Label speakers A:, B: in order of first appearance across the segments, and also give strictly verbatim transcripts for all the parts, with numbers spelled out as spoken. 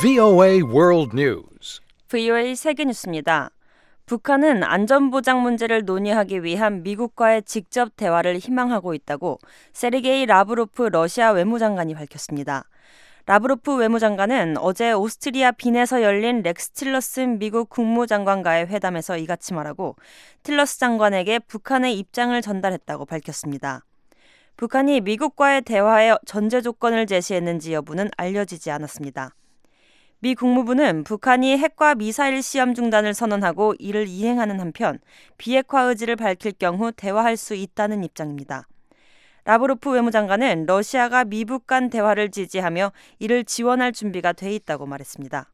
A: 브이오에이 World News.
B: 브이오에이 세계뉴스입니다. 북한은 안전보장 문제를 논의하기 위한 미국과의 직접 대화를 희망하고 있다고 세르게이 라브로프 러시아 외무장관이 밝혔습니다. 라브로프 외무장관은 어제 오스트리아 빈에서 열린 렉스 틸러슨 미국 국무장관과의 회담에서 이같이 말하고 틸러스 장관에게 북한의 입장을 전달했다고 밝혔습니다. 북한이 미국과의 대화에 전제 조건을 제시했는지 여부는 알려지지 않았습니다. 미 국무부는 북한이 핵과 미사일 시험 중단을 선언하고 이를 이행하는 한편 비핵화 의지를 밝힐 경우 대화할 수 있다는 입장입니다. 라브로프 외무장관은 러시아가 미북 간 대화를 지지하며 이를 지원할 준비가 돼 있다고 말했습니다.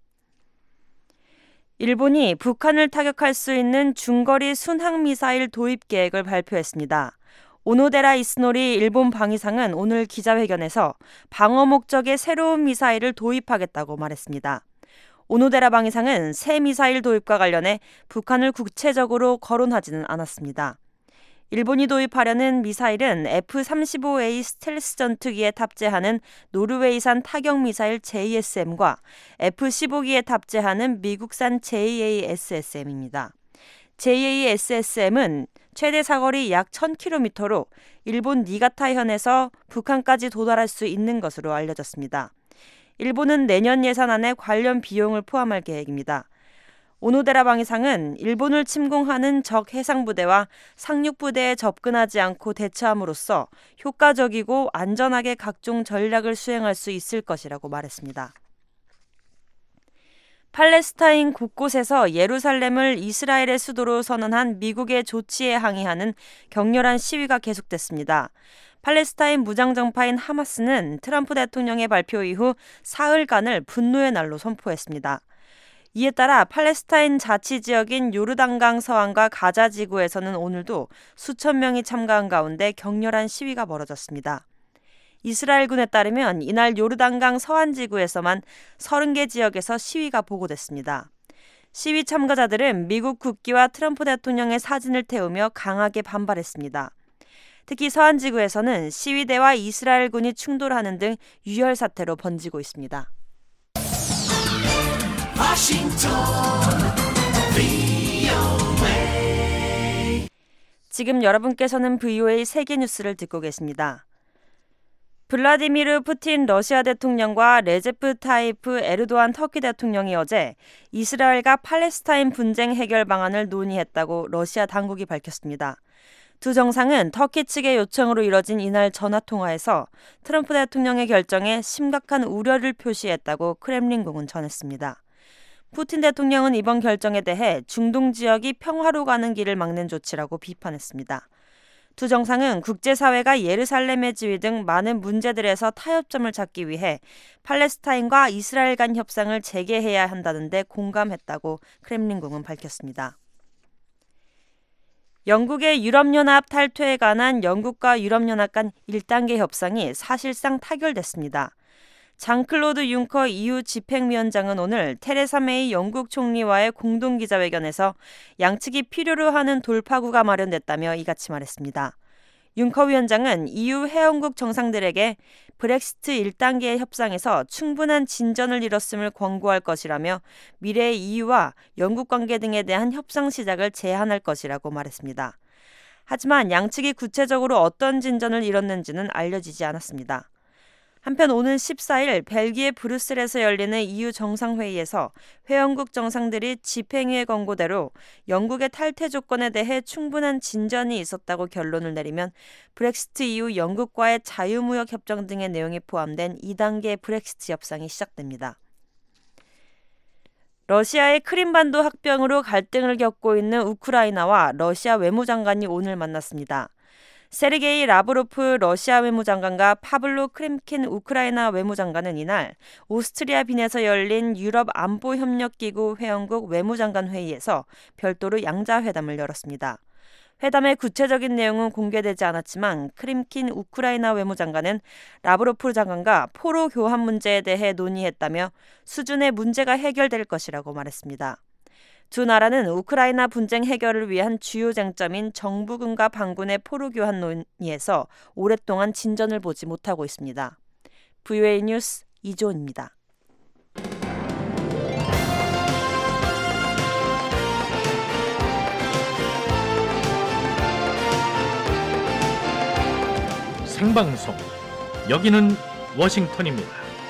B: 일본이 북한을 타격할 수 있는 중거리 순항미사일 도입 계획을 발표했습니다. 오노데라 이스노리 일본 방위상은 오늘 기자회견에서 방어 목적의 새로운 미사일을 도입하겠다고 말했습니다. 오노데라 방위상은 새 미사일 도입과 관련해 북한을 구체적으로 거론하지는 않았습니다. 일본이 도입하려는 미사일은 에프 삼십오 에이 스텔스 전투기에 탑재하는 노르웨이산 타격미사일 제이에스엠과 에프 십오 기에 탑재하는 미국산 제이에이에스에스엠입니다. 제이에이에스에스엠은 최대 사거리 약 천 킬로미터로 일본 니가타현에서 북한까지 도달할 수 있는 것으로 알려졌습니다. 일본은 내년 예산안에 관련 비용을 포함할 계획입니다. 오노데라 방위상은 일본을 침공하는 적 해상부대와 상륙부대에 접근하지 않고 대처함으로써 효과적이고 안전하게 각종 전략을 수행할 수 있을 것이라고 말했습니다. 팔레스타인 곳곳에서 예루살렘을 이스라엘의 수도로 선언한 미국의 조치에 항의하는 격렬한 시위가 계속됐습니다. 팔레스타인 무장정파인 하마스는 트럼프 대통령의 발표 이후 사흘간을 분노의 날로 선포했습니다. 이에 따라 팔레스타인 자치지역인 요르단강 서안과 가자 지구에서는 오늘도 수천 명이 참가한 가운데 격렬한 시위가 벌어졌습니다. 이스라엘군에 따르면 이날 요르단강 서안 지구에서만 서른 개 지역에서 시위가 보고됐습니다. 시위 참가자들은 미국 국기와 트럼프 대통령의 사진을 태우며 강하게 반발했습니다. 특히 서안 지구에서는 시위대와 이스라엘군이 충돌하는 등 유혈 사태로 번지고 있습니다. 지금 여러분께서는 브이오에이 세계뉴스를 듣고 계십니다. 블라디미르 푸틴 러시아 대통령과 레제프 타이프 에르도안 터키 대통령이 어제 이스라엘과 팔레스타인 분쟁 해결 방안을 논의했다고 러시아 당국이 밝혔습니다. 두 정상은 터키 측의 요청으로 이뤄진 이날 전화통화에서 트럼프 대통령의 결정에 심각한 우려를 표시했다고 크렘린궁은 전했습니다. 푸틴 대통령은 이번 결정에 대해 중동 지역이 평화로 가는 길을 막는 조치라고 비판했습니다. 두 정상은 국제사회가 예루살렘의 지위 등 많은 문제들에서 타협점을 찾기 위해 팔레스타인과 이스라엘 간 협상을 재개해야 한다는 데 공감했다고 크렘린궁은 밝혔습니다. 영국의 유럽연합 탈퇴에 관한 영국과 유럽연합 간 일 단계 협상이 사실상 타결됐습니다. 장클로드 융커 이유 집행위원장은 오늘 테레사 메이 영국 총리와의 공동기자회견에서 양측이 필요로 하는 돌파구가 마련됐다며 이같이 말했습니다. 융커 위원장은 이유 회원국 정상들에게 브렉시트 일 단계 협상에서 충분한 진전을 이뤘음을 권고할 것이라며 미래의 이유와 영국 관계 등에 대한 협상 시작을 제안할 것이라고 말했습니다. 하지만 양측이 구체적으로 어떤 진전을 이뤘는지는 알려지지 않았습니다. 한편 오는 십사일 벨기에 브뤼셀에서 열리는 이유 정상회의에서 회원국 정상들이 집행위의 권고대로 영국의 탈퇴 조건에 대해 충분한 진전이 있었다고 결론을 내리면 브렉시트 이후 영국과의 자유무역 협정 등의 내용이 포함된 이 단계 브렉시트 협상이 시작됩니다. 러시아의 크림반도 합병으로 갈등을 겪고 있는 우크라이나와 러시아 외무장관이 오늘 만났습니다. 세르게이 라브로프 러시아 외무장관과 파블로 크림킨 우크라이나 외무장관은 이날 오스트리아 빈에서 열린 유럽 안보협력기구 회원국 외무장관 회의에서 별도로 양자회담을 열었습니다. 회담의 구체적인 내용은 공개되지 않았지만 크림킨 우크라이나 외무장관은 라브로프 장관과 포로 교환 문제에 대해 논의했다며 수준의 문제가 해결될 것이라고 말했습니다. 두 나라는 우크라이나 분쟁 해결을 위한 주요 쟁점인 정부군과 반군의 포로 교환 논의에서 오랫동안 진전을 보지 못하고 있습니다. 브이오에이 뉴스 이조은입니다.
C: 생방송. 여기는 워싱턴입니다.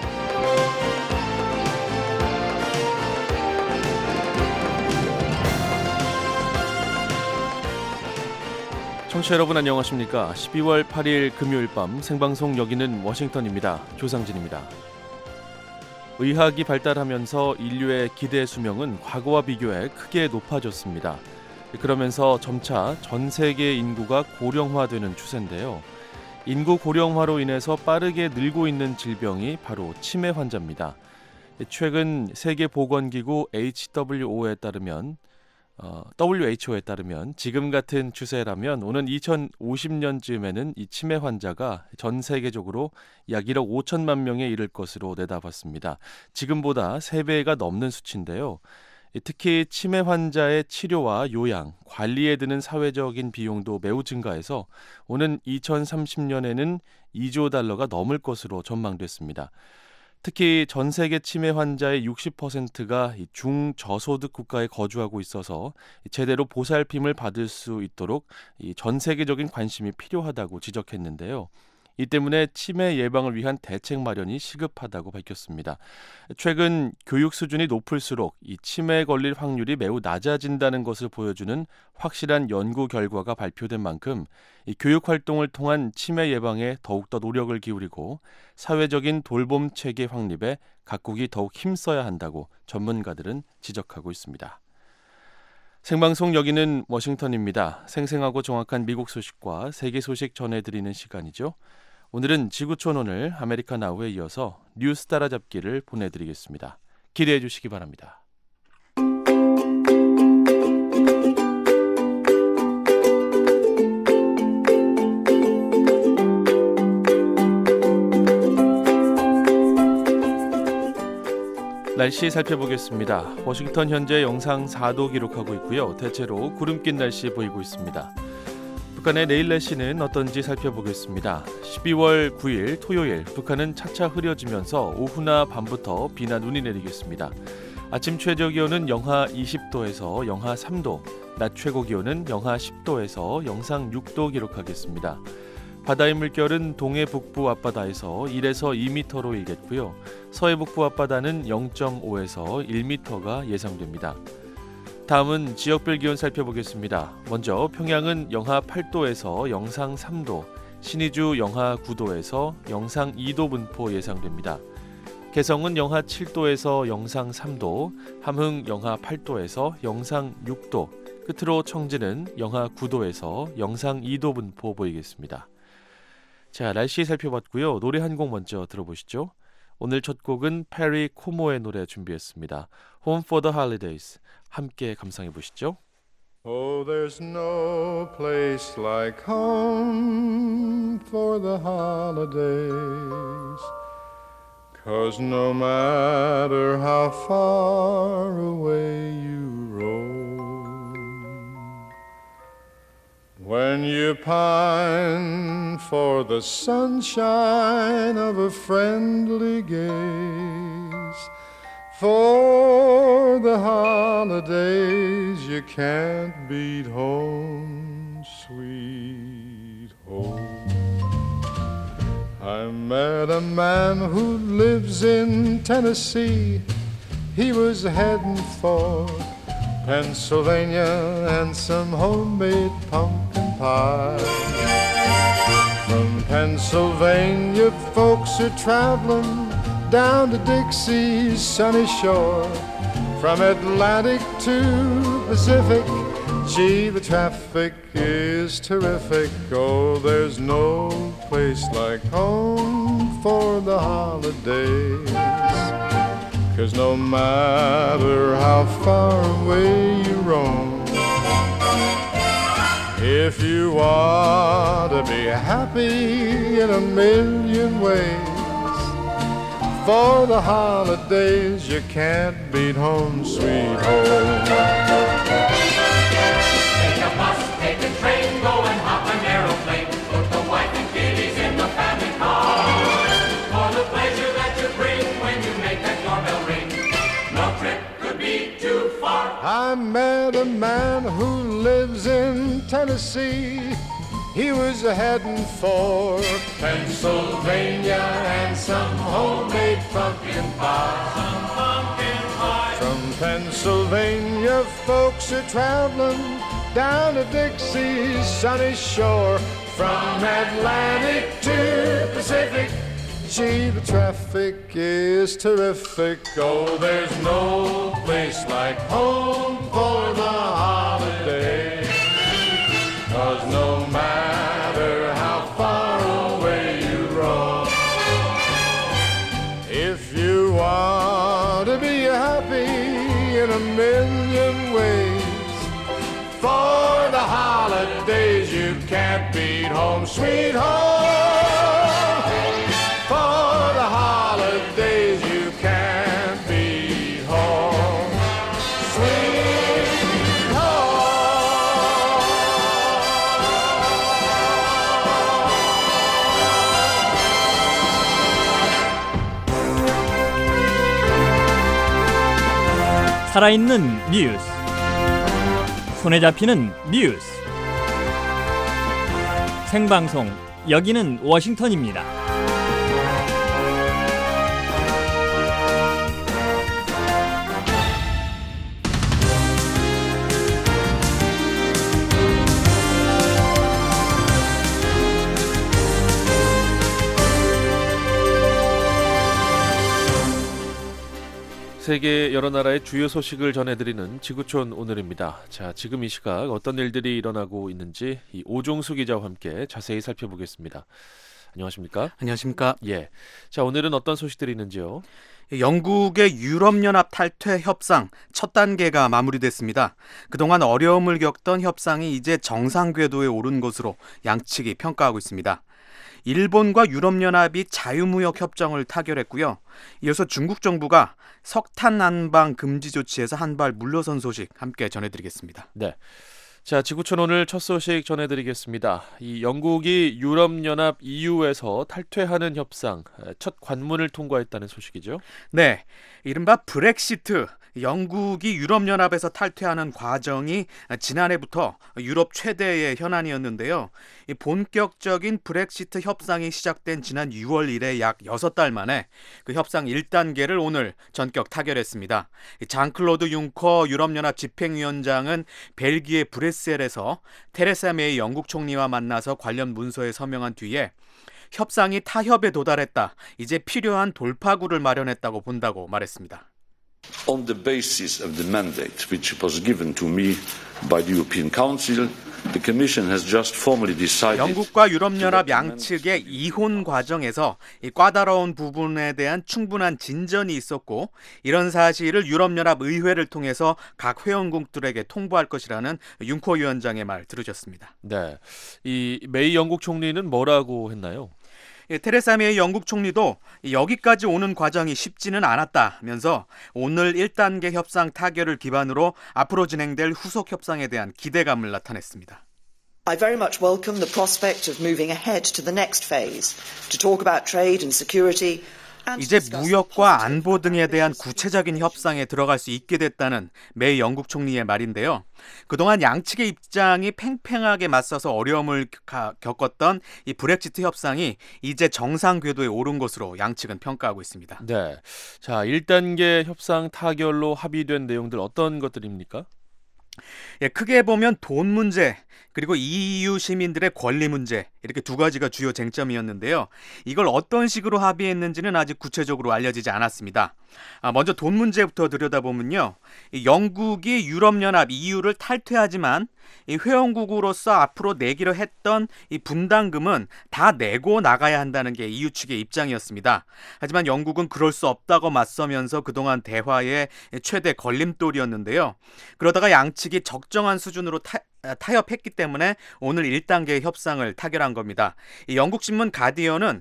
D: 청취자 여러분 안녕하십니까? 십이월 팔일 금요일 밤 생방송 여기는 워싱턴입니다. 조상진입니다. 의학이 발달하면서 인류의 기대 수명은 과거와 비교해 크게 높아졌습니다. 그러면서 점차 전 세계 인구가 고령화되는 추세인데요. 인구 고령화로 인해서 빠르게 늘고 있는 질병이 바로 치매 환자입니다. 최근 세계보건기구 에이치더블유오에 따르면 어, 더블유에이치오에 따르면 지금 같은 추세라면 오는 이천오십 년쯤에는 이 치매 환자가 전 세계적으로 약 일억 오천만 명에 이를 것으로 내다봤습니다. 지금보다 세 배가 넘는 수치인데요. 특히 치매 환자의 치료와 요양, 관리에 드는 사회적인 비용도 매우 증가해서 오는 이천삼십 년에는 이조 달러가 넘을 것으로 전망됐습니다. 특히 전 세계 치매 환자의 육십 퍼센트가 중저소득 국가에 거주하고 있어서 제대로 보살핌을 받을 수 있도록 전 세계적인 관심이 필요하다고 지적했는데요. 이 때문에 치매 예방을 위한 대책 마련이 시급하다고 밝혔습니다. 최근 교육 수준이 높을수록 이 치매에 걸릴 확률이 매우 낮아진다는 것을 보여주는 확실한 연구 결과가 발표된 만큼 이 교육 활동을 통한 치매 예방에 더욱더 노력을 기울이고 사회적인 돌봄 체계 확립에 각국이 더욱 힘써야 한다고 전문가들은 지적하고 있습니다. 생방송 여기는 워싱턴입니다. 생생하고 정확한 미국 소식과 세계 소식 전해드리는 시간이죠. 오늘은 지구촌오늘 아메리카 나우에 이어서 뉴스 따라잡기를 보내드리겠습니다. 기대해 주시기 바랍니다. 날씨 살펴보겠습니다. 워싱턴 현재 영상 사도 기록하고 있고요. 대체로 구름 낀 날씨 보이고 있습니다. 북한의 내일 날씨는 어떤지 살펴보겠습니다. 십이월 구일 토요일 북한은 차차 흐려지면서 오후나 밤부터 비나 눈이 내리겠습니다. 아침 최저 기온은 영하 이십 도에서 영하 삼 도, 낮 최고 기온은 영하 십 도에서 영상 육 도 기록하겠습니다. 바다의 물결은 동해 북부 앞바다에서 일에서 이 미터로 일겠고요. 서해 북부 앞바다는 영 점 오에서 일 미터가 예상됩니다. 다음은 지역별 기온 살펴보겠습니다. 먼저 평양은 영하 팔 도에서 영상 삼 도, 신의주 영하 구 도에서 영상 이 도 분포 예상됩니다. 개성은 영하 칠 도에서 영상 삼 도, 함흥 영하 팔 도에서 영상 육 도, 끝으로 청진은 영하 구 도에서 영상 이 도 분포 보이겠습니다. 자, 날씨 살펴봤고요. 노래 한 곡 먼저 들어보시죠. 오늘 첫 곡은 페리 코모의 노래 준비했습니다. Home for the Holidays. 함께 감상해 보시죠.
E: Oh, there's no place like home for the holidays, 'cause no matter how far away you roam, when you pine for the sunshine of a friendly gaze, for the holidays you can't beat home, sweet home. I met a man who lives in Tennessee. He was heading for Pennsylvania and some homemade pumpkin pie. From Pennsylvania folks are traveling down to Dixie's sunny shore. From Atlantic to Pacific, gee, the traffic is terrific. Oh, there's no place like home for the holidays, 'cause no matter how far away you roam, if you want to be happy in a million ways, for the holidays you can't beat home, sweet home.
F: Take a bus, take a train, go and hop an aeroplane. Put the wife and kiddies in the family car. For the pleasure that you bring when you make that doorbell ring, no trip could be too far.
E: I met a man who lives in Tennessee. he was heading for Pennsylvania and some homemade pumpkin pie. Some pumpkin pie. From Pennsylvania, folks are traveling down to Dixie's sunny shore. From Atlantic to Pacific, gee, the traffic is terrific. Oh, there's no place like home for the holiday. 'Cause no matter how far away you roam, if you want to be happy in a million ways, for the holidays you can't beat home, sweet home. For the holidays you can't beat home, sweet home.
G: 살아있는 뉴스, 손에 잡히는 뉴스, 생방송 여기는 워싱턴입니다.
D: 세계 여러 나라의 주요 소식을 전해드리는 지구촌 오늘입니다. 자, 지금 이 시각 어떤 일들이 일어나고 있는지 이 오종수 기자와 함께 자세히 살펴보겠습니다. 안녕하십니까?
H: 안녕하십니까?
D: 예. 자, 오늘은 어떤 소식들이 있는지요?
H: 영국의 유럽연합 탈퇴 협상 첫 단계가 마무리됐습니다. 그동안 어려움을 겪던 협상이 이제 정상 궤도에 오른 것으로 양측이 평가하고 있습니다. 일본과 유럽연합이 자유무역 협정을 타결했고요. 이어서 중국 정부가 석탄 난방 금지 조치에서 한 발 물러선 소식 함께 전해드리겠습니다.
D: 네. 자, 지구촌 오늘 첫 소식 전해드리겠습니다. 이 영국이 유럽연합 이유에서 탈퇴하는 협상 첫 관문을 통과했다는 소식이죠.
H: 네, 이른바 브렉시트, 영국이 유럽연합에서 탈퇴하는 과정이 지난해부터 유럽 최대의 현안이었는데요. 이 본격적인 브렉시트 협상이 시작된 지난 유월 이래 약 여섯 달 만에 그 협상 일 단계를 오늘 전격 타결했습니다. 장클로드 융커 유럽연합 집행위원장은 벨기에 브뤼셀에서 테레사 메이 영국 총리와 만나서 관련 문서에 서명한 뒤에 협상이 타협에 도달했다, 이제 필요한 돌파구를 마련했다고 본다고 말했습니다.
I: On the basis of the mandate which was given to me by the European Council, the Commission has just formally decided.
H: 영국과 유럽연합 양측의 이혼 과정에서 이 까다로운 부분에 대한 충분한 진전이 있었고, 이런 사실을 유럽연합 의회를 통해서 각 회원국들에게 통보할 것이라는 융커 위원장의 말 들으셨습니다.
D: 네, 이 메이 영국 총리는 뭐라고 했나요?
H: 예, 테레사 메이 영국 총리도 여기까지 오는 과정이 쉽지는 않았다면서 오늘 일 단계 협상 타결을 기반으로 앞으로 진행될 후속 협상에 대한 기대감을 나타냈습니다.
J: I very much welcome the prospect of moving ahead to the next phase to talk about trade and security.
H: 이제 무역과 안보 등에 대한 구체적인 협상에 들어갈 수 있게 됐다는 메이 영국 총리의 말인데요. 그동안 양측의 입장이 팽팽하게 맞서서 어려움을 겪었던 이 브렉시트 협상이 이제 정상 궤도에 오른 것으로 양측은 평가하고 있습니다.
D: 네, 자, 일 단계 협상 타결로 합의된 내용들 어떤 것들입니까?
H: 예, 크게 보면 돈 문제, 그리고 이유 시민들의 권리 문제, 이렇게 두 가지가 주요 쟁점이었는데요. 이걸 어떤 식으로 합의했는지는 아직 구체적으로 알려지지 않았습니다. 아, 먼저 돈 문제부터 들여다보면요, 이 영국이 유럽연합 이유를 탈퇴하지만 이 회원국으로서 앞으로 내기로 했던 이 분담금은 다 내고 나가야 한다는 게 이유 측의 입장이었습니다. 하지만 영국은 그럴 수 없다고 맞서면서 그동안 대화의 최대 걸림돌이었는데요. 그러다가 양측이 적정한 수준으로 타, 타협했기 때문에 오늘 일 단계 협상을 타결한 겁니다. 이 영국 신문 가디언은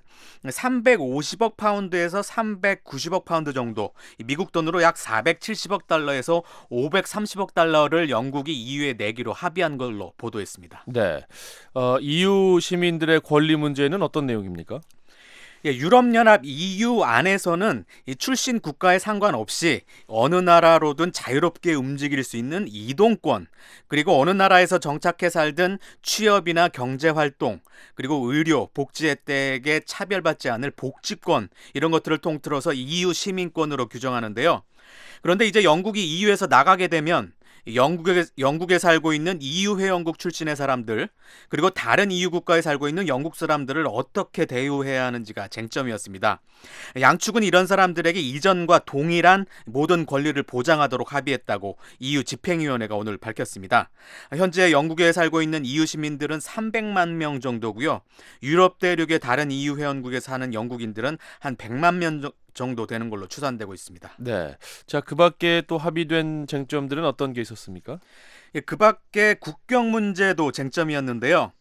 H: 삼백오십억 파운드에서 삼백구십억 파운드 정도, 미국 돈으로 약 사백칠십억 달러에서 오백삼십억 달러를 영국이 이유에 내기로 합의한 걸로 보도했습니다.
D: 네, 어, 이유 시민들의 권리 문제는 어떤 내용입니까?
H: 예, 유럽연합 이유 안에서는 이 출신 국가에 상관없이 어느 나라로든 자유롭게 움직일 수 있는 이동권, 그리고 어느 나라에서 정착해 살든 취업이나 경제활동, 그리고 의료, 복지 혜택에 차별받지 않을 복지권, 이런 것들을 통틀어서 이유 시민권으로 규정하는데요. 그런데 이제 영국이 이유에서 나가게 되면 영국에, 영국에 살고 있는 이유 회원국 출신의 사람들, 그리고 다른 이유 국가에 살고 있는 영국 사람들을 어떻게 대우해야 하는지가 쟁점이었습니다. 양측은 이런 사람들에게 이전과 동일한 모든 권리를 보장하도록 합의했다고 이유 집행위원회가 오늘 밝혔습니다. 현재 영국에 살고 있는 이유 시민들은 삼백만 명 정도고요. 유럽 대륙의 다른 이유 회원국에 사는 영국인들은 한 백만 명 정도 되는 걸로 추산되고 있습니다.
D: 네. 자, 그 밖에 또 합의된 쟁점들은 어떤 게 있었습니까?
H: 예, 그 밖에 국경 문제도 쟁점이었는데요.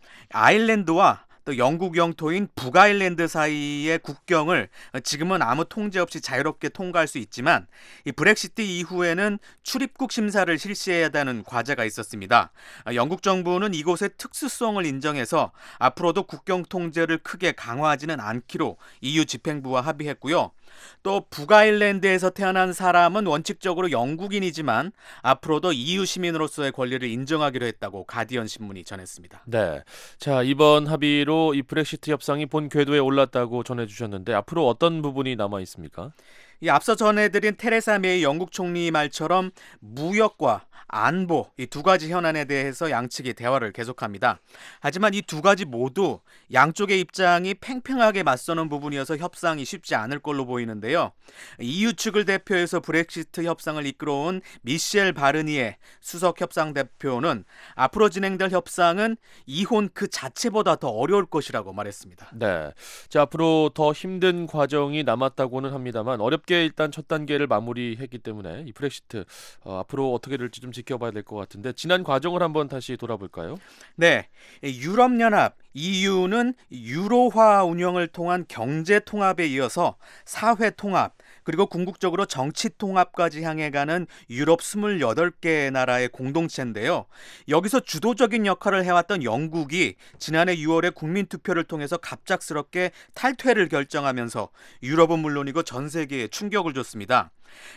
H: 아일랜드와 또 영국 영토인 북아일랜드 사이의 국경을 지금은 아무 통제 없이 자유롭게 통과할 수 있지만 이 브렉시트 이후에는 출입국 심사를 실시해야 하는 과제가 있었습니다. 영국 정부는 이곳의 특수성을 인정해서 앞으로도 국경 통제를 크게 강화하지는 않기로 이유 집행부와 합의했고요. 또 북아일랜드에서 태어난 사람은 원칙적으로 영국인이지만 앞으로도 이유 시민으로서의 권리를 인정하기로 했다고 가디언 신문이 전했습니다.
D: 네. 자, 이번 합의로 이 브렉시트 협상이 본 궤도에 올랐다고 전해주셨는데 앞으로 어떤 부분이 남아 있습니까?
H: 이 앞서 전해드린 테레사 메이 영국 총리 말처럼 무역과 안보, 이 두 가지 현안에 대해서 양측이 대화를 계속합니다. 하지만 이 두 가지 모두 양쪽의 입장이 팽팽하게 맞서는 부분이어서 협상이 쉽지 않을 걸로 보이는데요. 이유 측을 대표해서 브렉시트 협상을 이끌어온 미셸 바르니에 수석 협상 대표는 앞으로 진행될 협상은 이혼 그 자체보다 더 어려울 것이라고 말했습니다.
D: 네. 자, 앞으로 더 힘든 과정이 남았다고는 합니다만 어렵게 일단 첫 단계를 마무리했기 때문에 이 브렉시트 어, 앞으로 어떻게 될지 좀 지켜봐야 될 것 같은데 지난 과정을 한번 다시 돌아볼까요?
H: 네, 유럽연합 이유는 유로화 운영을 통한 경제 통합에 이어서 사회 통합, 그리고 궁극적으로 정치 통합까지 향해 가는 유럽 스물여덟 개 나라의 공동체인데요. 여기서 주도적인 역할을 해왔던 영국이 지난해 유월에 국민투표를 통해서 갑작스럽게 탈퇴를 결정하면서 유럽은 물론이고 전 세계에 충격을 줬습니다.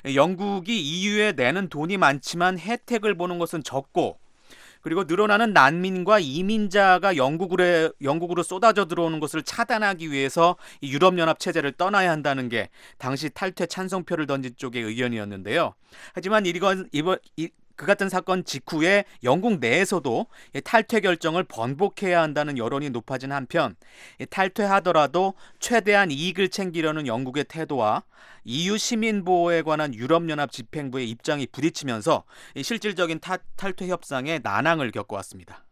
H: 영국이 이유에 내는 돈이 많지만 혜택을 보는 것은 적고, 그리고 늘어나는 난민과 이민자가 영국으로, 영국으로 쏟아져 들어오는 것을 차단하기 위해서 유럽연합 체제를 떠나야 한다는 게 당시 탈퇴 찬성표를 던진 쪽의 의견이었는데요. 하지만 이건 이번 이, 그 같은 사건 직후에 영국 내에서도 탈퇴 결정을 번복해야 한다는 여론이 높아진 한편 탈퇴하더라도 최대한 이익을 챙기려는 영국의 태도와 이유 시민보호에 관한 유럽연합 집행부의 입장이 부딪히면서 실질적인 타, 탈퇴 협상에 난항을 겪어왔습니다.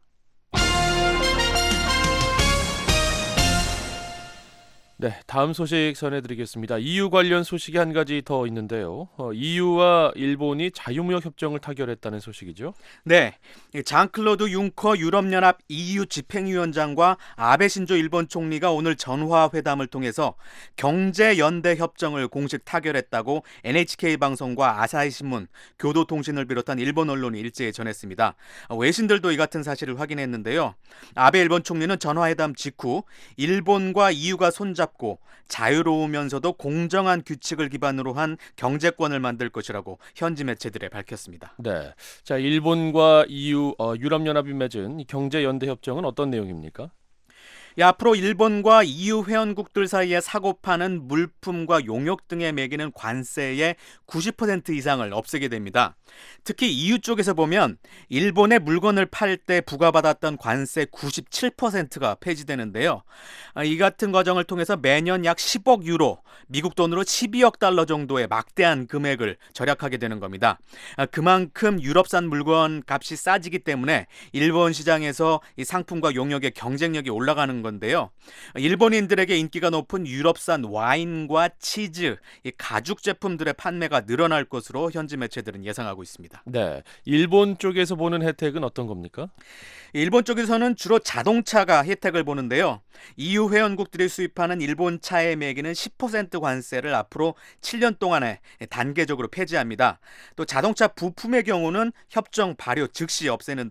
D: 네, 다음 소식 전해드리겠습니다. 이유 관련 소식이 한 가지 더 있는데요. 어, 이유와 일본이 자유무역 협정을 타결했다는 소식이죠.
H: 네, 장클로드 융커 유럽연합 이유 집행위원장과 아베 신조 일본 총리가 오늘 전화회담을 통해서 경제연대 협정을 공식 타결했다고 엔에이치케이 방송과 아사히신문, 교도통신을 비롯한 일본 언론이 일제히 전했습니다. 외신들도 이 같은 사실을 확인했는데요. 아베 일본 총리는 전화회담 직후 일본과 이유가 손잡 자유로우면서도 공정한 규칙을 기반으로 한 경제권을 만들 것이라고 현지 매체들에 밝혔습니다.
D: 네, 자 일본과 이유, 어, 유럽연합이 맺은 경제연대 협정은 어떤 내용입니까?
H: 예, 앞으로 일본과 이유 회원국들 사이에 사고 파는 물품과 용역 등에 매기는 관세의 구십 퍼센트 이상을 없애게 됩니다. 특히 이유 쪽에서 보면 일본에 물건을 팔 때 부과받았던 관세 구십칠 퍼센트가 폐지되는데요. 이 같은 과정을 통해서 매년 약 십억 유로, 미국 돈으로 십이억 달러 정도의 막대한 금액을 절약하게 되는 겁니다. 그만큼 유럽산 물건 값이 싸지기 때문에 일본 시장에서 이 상품과 용역의 경쟁력이 올라가는 건데요. 일본인들에게 인기가 높은 유럽산 와인과 치즈, 이 가죽 제품들의 판매가 늘어날 것으로 현지 매체들은 예상하고 있습니다.
D: 네, 일본 쪽에서 보는 혜택은 어떤 겁니까?
H: 일본 쪽에서는 주로 자동차가 혜택을 보는데요. 이유 회원국들이 수입하는 일본 차에 매기는 십 퍼센트 관세를 앞으로 칠 년 동안에 단계적으로 폐지합니다. 또 자동차 부품의 경우는 협정 발효 즉시 없애는데요.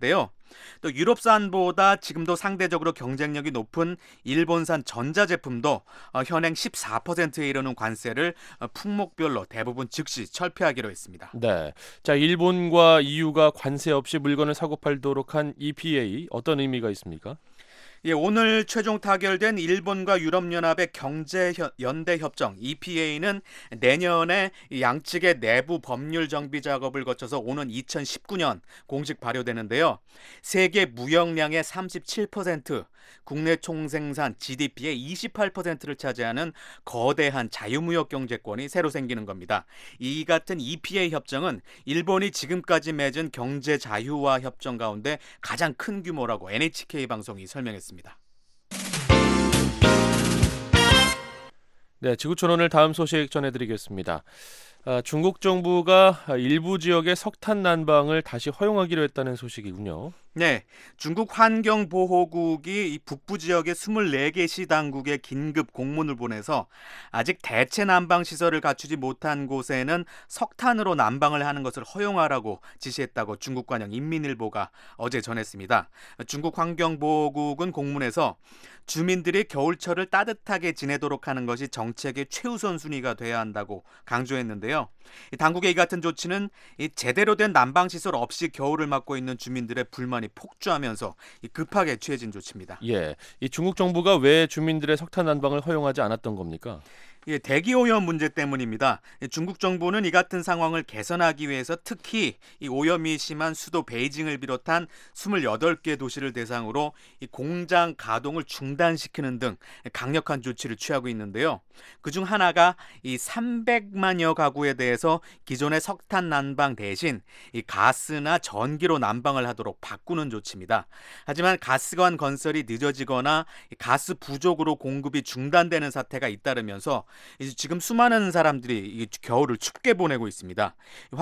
H: 또 유럽산보다 지금도 상대적으로 경쟁력이 높은 일본산 전자제품도 현행 십사 퍼센트에 이르는 관세를 품목별로 대부분 즉시 철폐하기로 했습니다.
D: 네, 자 일본과 이유가 관세 없이 물건을 사고 팔도록 한 이피에이 어떤 의미가 있습니까?
H: 예, 오늘 최종 타결된 일본과 유럽연합의 경제연대협정 이피에이는 내년에 양측의 내부 법률 정비 작업을 거쳐서 오는 이천십구 년 공식 발효되는데요. 세계 무역량의 삼십칠 퍼센트, 국내 총생산 지디피의 이십팔 퍼센트를 차지하는 거대한 자유무역 경제권이 새로 생기는 겁니다. 이 같은 이피에이 협정은 일본이 지금까지 맺은 경제 자유화 협정 가운데 가장 큰 규모라고 엔에이치케이 방송이 설명했습니다.
D: 네, 지구촌 오늘 다음 소식 전해드리겠습니다. 아, 중국 정부가 일부 지역의 석탄 난방을 다시 허용하기로 했다는 소식이군요.
H: 네, 중국 환경보호국이 이 북부 지역의 스물네 개 시당국에 긴급 공문을 보내서 아직 대체 난방 시설을 갖추지 못한 곳에는 석탄으로 난방을 하는 것을 허용하라고 지시했다고 중국 관영 인민일보가 어제 전했습니다. 중국 환경보호국은 공문에서 주민들이 겨울철을 따뜻하게 지내도록 하는 것이 정책의 최우선 순위가 돼야 한다고 강조했는데요. 당국의 이 같은 조치는 이 제대로 된 난방 시설 없이 겨울을 맞고 있는 주민들의 불만이 폭주하면서 급하게 취해진 조치입니다.
D: 예, 이 중국 정부가 왜 주민들의 석탄 난방을 허용하지 않았던 겁니까?
H: 예, 대기 오염 문제 때문입니다. 중국 정부는 이 같은 상황을 개선하기 위해서 특히 이 오염이 심한 수도 베이징을 비롯한 스물여덟 개 도시를 대상으로 이 공장 가동을 중단시키는 등 강력한 조치를 취하고 있는데요. 그중 하나가 이 삼백만여 가구에 대해서 기존의 석탄 난방 대신 이 가스나 전기로 난방을 하도록 바꾸는 조치입니다. 하지만 가스관 건설이 늦어지거나 가스 부족으로 공급이 중단되는 사태가 잇따르면서 지금 수많은 사람들이 겨울을 춥게 보내고 있습니다.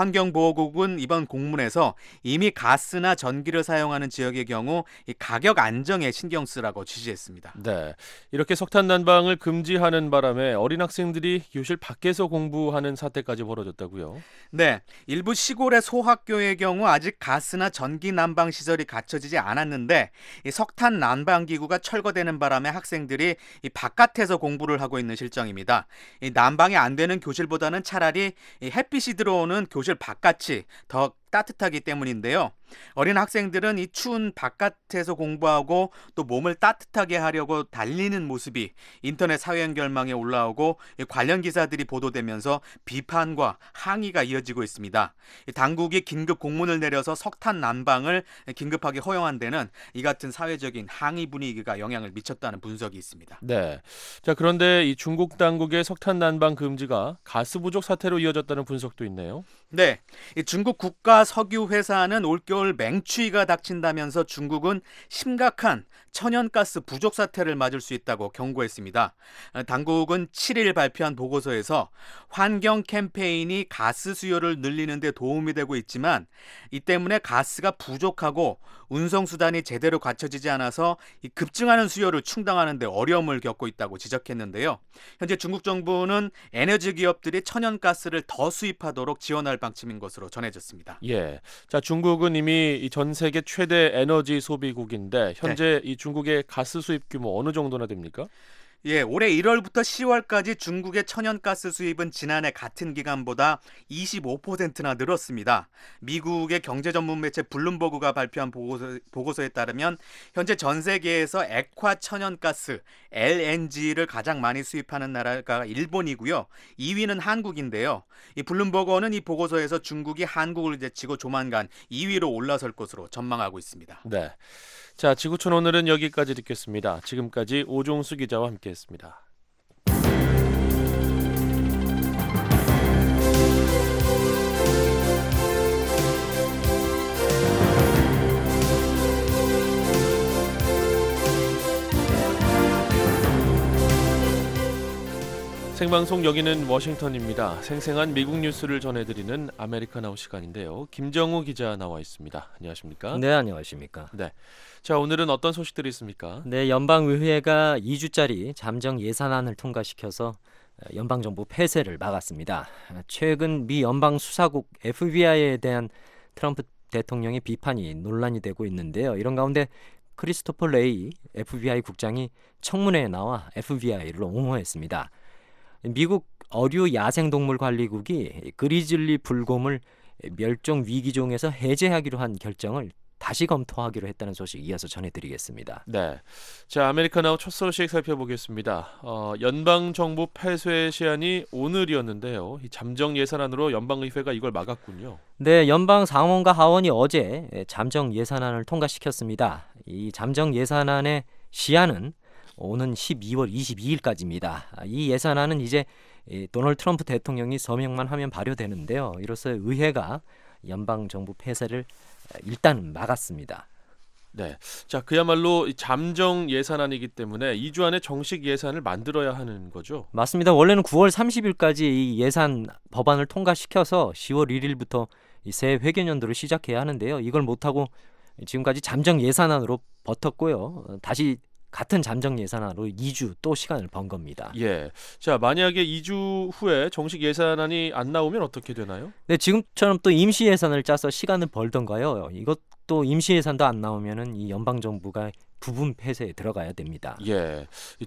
H: 환경보호국은 이번 공문에서 이미 가스나 전기를 사용하는 지역의 경우 가격 안정에 신경 쓰라고 지시했습니다.
D: 네, 이렇게 석탄 난방을 금지하는 바람에 어린 학생들이 교실 밖에서 공부하는 사태까지 벌어졌다고요?
H: 네, 일부 시골의 소학교의 경우 아직 가스나 전기 난방 시설이 갖춰지지 않았는데 이 석탄 난방 기구가 철거되는 바람에 학생들이 이 바깥에서 공부를 하고 있는 실정입니다. 이 난방이 안 되는 교실보다는 차라리 이 햇빛이 들어오는 교실 바깥이 더 따뜻하기 때문인데요. 어린 학생들은 이 추운 바깥에서 공부하고 또 몸을 따뜻하게 하려고 달리는 모습이 인터넷 사회 연결망에 올라오고 관련 기사들이 보도되면서 비판과 항의가 이어지고 있습니다. 당국이 긴급 공문을 내려서 석탄 난방을 긴급하게 허용한 데는 이 같은 사회적인 항의 분위기가 영향을 미쳤다는 분석이 있습니다.
D: 네. 자, 그런데 이 중국 당국의 석탄 난방 금지가 가스 부족 사태로 이어졌다는 분석도 있네요.
H: 네, 이 중국 국가 석유 회사는 올겨울 맹추위가 닥친다면서 중국은 심각한 천연가스 부족 사태를 맞을 수 있다고 경고했습니다. 당국은 칠 일 발표한 보고서에서 환경 캠페인이 가스 수요를 늘리는 데 도움이 되고 있지만 이 때문에 가스가 부족하고 운송수단이 제대로 갖춰지지 않아서 이 급증하는 수요를 충당하는 데 어려움을 겪고 있다고 지적했는데요. 현재 중국 정부는 에너지 기업들이 천연가스를 더 수입하도록 지원할 방침인 것으로 전해졌습니다.
D: 예, 자 중국은 이미 전 세계 최대 에너지 소비국인데 현재 네. 이 중국의 가스 수입 규모 어느 정도나 됩니까?
H: 예, 올해 일월부터 시월까지 중국의 천연가스 수입은 지난해 같은 기간보다 이십오 퍼센트나 늘었습니다. 미국의 경제 전문 매체 블룸버그가 발표한 보고서, 보고서에 따르면 현재 전 세계에서 액화 천연가스 엘엔지를 가장 많이 수입하는 나라가 일본이고요. 이 위는 한국인데요. 이 블룸버그는 이 보고서에서 중국이 한국을 제치고 조만간 이 위로 올라설 것으로 전망하고 있습니다.
D: 네. 자, 지구촌 오늘은 여기까지 듣겠습니다. 지금까지 오종수 기자와 함께했습니다. 생방송 여기는 워싱턴입니다. 생생한 미국 뉴스를 전해드리는 아메리카나우 시간인데요. 김정우 기자 나와 있습니다. 안녕하십니까?
K: 네, 안녕하십니까?
D: 네. 자, 오늘은 어떤 소식들이 있습니까?
K: 네, 연방의회가 이 주짜리 잠정 예산안을 통과시켜서 연방정부 폐쇄를 막았습니다. 최근 미 연방수사국 에프비아이에 대한 트럼프 대통령의 비판이 논란이 되고 있는데요. 이런 가운데 크리스토퍼 레이 에프비아이 국장이 청문회에 나와 에프비아이를 옹호했습니다. 미국 어류 야생동물 관리국이 그리즐리 불곰을 멸종 위기종에서 해제하기로 한 결정을 다시 검토하기로 했다는 소식 이어서 전해드리겠습니다.
D: 네, 자 아메리카나우 첫 소식 살펴보겠습니다. 어, 연방 정부 폐쇄 시한이 오늘이었는데요. 이 잠정 예산안으로 연방의회가 이걸 막았군요.
K: 네, 연방 상원과 하원이 어제 잠정 예산안을 통과시켰습니다. 이 잠정 예산안의 시한은 오는 십이월 이십이일까지입니다. 이 예산안은 이제 도널드 트럼프 대통령이 서명만 하면 발효되는데요. 이로써 의회가 연방 정부 폐쇄를 일단 막았습니다.
D: 네, 자 그야말로 잠정 예산안이기 때문에 이 주 안에 정식 예산을 만들어야 하는 거죠?
K: 맞습니다. 원래는 구월 삼십일까지 이 예산 법안을 통과시켜서 시월 일일부터 이 새 회계연도를 시작해야 하는데요. 이걸 못하고 지금까지 잠정 예산안으로 버텼고요. 다시 같은 잠정 예산안으로 이 주 또 시간을 번 겁니다.
D: 예. 자, 만약에 이 주 후에 정식 예산안이 안 나오면 어떻게 되나요?
K: 네, 지금처럼 또 임시 예산을 짜서 시간을 벌던가요. 이것도 임시 예산도 안 나오면은 이 연방 정부가 부분 폐쇄에 들어가야 됩니다.
D: 예.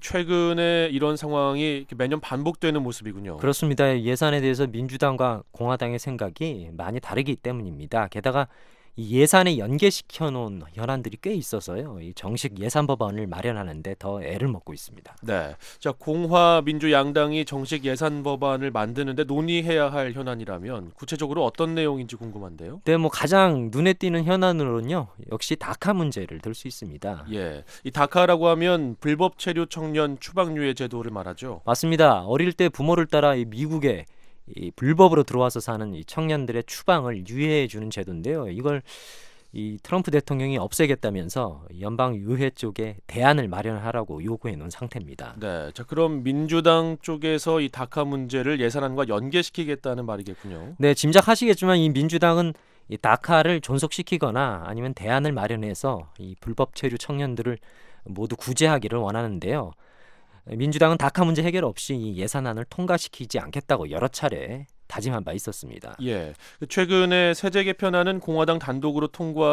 D: 최근에 이런 상황이 매년 반복되는 모습이군요.
K: 그렇습니다. 예산에 대해서 민주당과 공화당의 생각이 많이 다르기 때문입니다. 게다가 이 예산에 연계시켜 놓은 현안들이 꽤 있어서요. 이 정식 예산 법안을 마련하는데 더 애를 먹고 있습니다.
D: 네. 자, 공화 민주 양당이 정식 예산 법안을 만드는데 논의해야 할 현안이라면 구체적으로 어떤 내용인지 궁금한데요.
K: 네, 뭐 가장 눈에 띄는 현안으로는요. 역시 다카 문제를 들 수 있습니다.
D: 예. 이 다카라고 하면 불법 체류 청년 추방유예 제도를 말하죠.
K: 맞습니다. 어릴 때 부모를 따라 이 미국에 이 불법으로 들어와서 사는 이 청년들의 추방을 유예해 주는 제도인데요. 이걸 이 트럼프 대통령이 없애겠다면서 연방 의회 쪽에 대안을 마련하라고 요구해 놓은 상태입니다.
D: 네, 자 그럼 민주당 쪽에서 이 다카 문제를 예산안과 연계시키겠다는 말이겠군요.
K: 네, 짐작하시겠지만 이 민주당은 이 다카를 존속시키거나 아니면 대안을 마련해서 이 불법 체류 청년들을 모두 구제하기를 원하는데요. 민주당은 다카 문제 해결 없이 이 예산안을 통과시키지 않겠다고 여러 차례 다짐한 바 있었습니다.
D: 예, 최근에 세제 개편안은 공화당 단독으로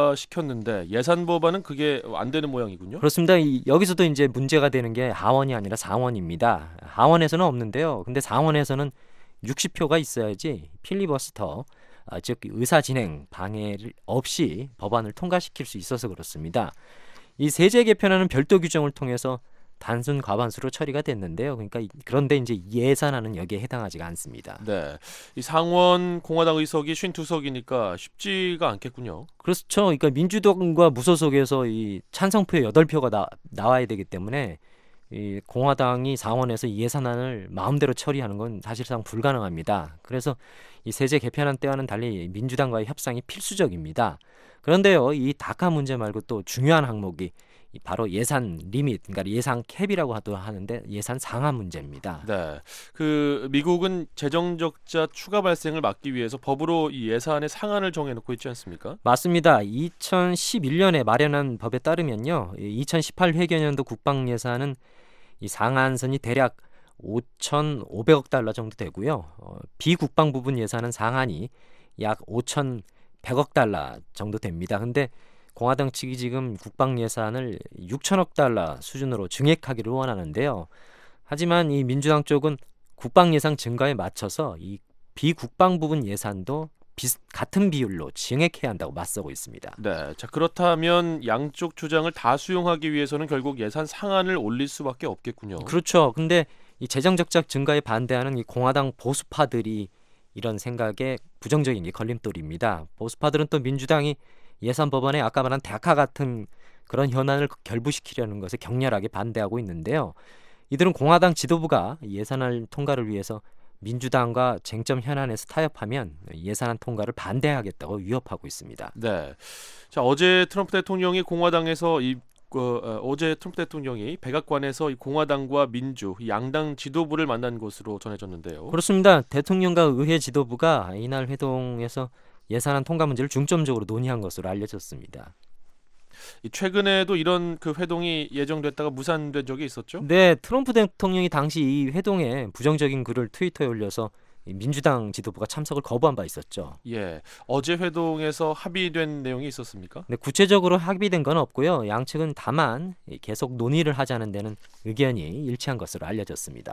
D: 통과시켰는데 예산 법안은 그게 안 되는 모양이군요.
K: 그렇습니다. 이, 여기서도 이제 문제가 되는 게 하원이 아니라 상원입니다. 하원에서는 없는데요. 근데 상원에서는 육십 표가 있어야지 필리버스터, 아, 즉 의사 진행 방해를 없이 법안을 통과시킬 수 있어서 그렇습니다. 이 세제 개편안은 별도 규정을 통해서 단순 과반수로 처리가 됐는데요. 그러니까 그런데 이제 예산안은 여기에 해당하지가 않습니다.
D: 네, 이 상원 공화당 의석이 오십이 석이니까 쉽지가 않겠군요.
K: 그렇죠. 그러니까 민주당과 무소속에서 이 찬성표 여덟 표가 나, 나와야 되기 때문에 이 공화당이 상원에서 이 예산안을 마음대로 처리하는 건 사실상 불가능합니다. 그래서 이 세제 개편안 때와는 달리 민주당과의 협상이 필수적입니다. 그런데요, 이 다카 문제 말고 또 중요한 항목이 바로 예산 리밋, 그러니까 예산 캡이라고 하는데 예산 상한 문제입니다.
D: 네, 그 미국은 재정 적자 추가 발생을 막기 위해서 법으로 이 예산의 상한을 정해놓고 있지 않습니까?
K: 맞습니다. 이천십일 년에 마련한 법에 따르면요, 이천십팔 회계연도 국방 예산은 이 상한선이 대략 오천오백억 달러 정도 되고요. 어, 비국방 부분 예산은 상한이 약 오천백억 달러 정도 됩니다. 근데 공화당 측이 지금 국방 예산을 육천억 달러 수준으로 증액하기를 원하는데요. 하지만 이 민주당 쪽은 국방 예산 증가에 맞춰서 이 비국방 부분 예산도 비슷, 같은 비율로 증액해야 한다고 맞서고 있습니다.
D: 네, 자 그렇다면 양쪽 주장을 다 수용하기 위해서는 결국 예산 상한을 올릴 수밖에 없겠군요.
K: 그렇죠. 근데 이 재정 적자 증가에 반대하는 이 공화당 보수파들이 이런 생각에 부정적인 이 걸림돌입니다. 보수파들은 또 민주당이 예산 법안에 아까 말한 다카 같은 그런 현안을 결부시키려는 것에 격렬하게 반대하고 있는데요. 이들은 공화당 지도부가 예산안 통과를 위해서 민주당과 쟁점 현안에서 타협하면 예산안 통과를 반대하겠다고 위협하고 있습니다.
D: 네, 자 어제 트럼프 대통령이 공화당에서 이 그, 어, 어제 트럼프 대통령이 백악관에서 이 공화당과 민주 양당 지도부를 만난 것으로 전해졌는데요.
K: 그렇습니다. 대통령과 의회 지도부가 이날 회동에서 예산안 통과 문제를 중점적으로 논의한 것으로 알려졌습니다.
D: 최근에도 이런 그 회동이 예정됐다가 무산된 적이 있었죠?
K: 네, 트럼프 대통령이 당시 이 회동에 부정적인 글을 트위터에 올려서 민주당 지도부가 참석을 거부한 바 있었죠.
D: 예, 어제 회동에서 합의된 내용이 있었습니까?
K: 네, 구체적으로 합의된 건 없고요. 양측은 다만 계속 논의를 하자는 데는 의견이 일치한 것으로 알려졌습니다.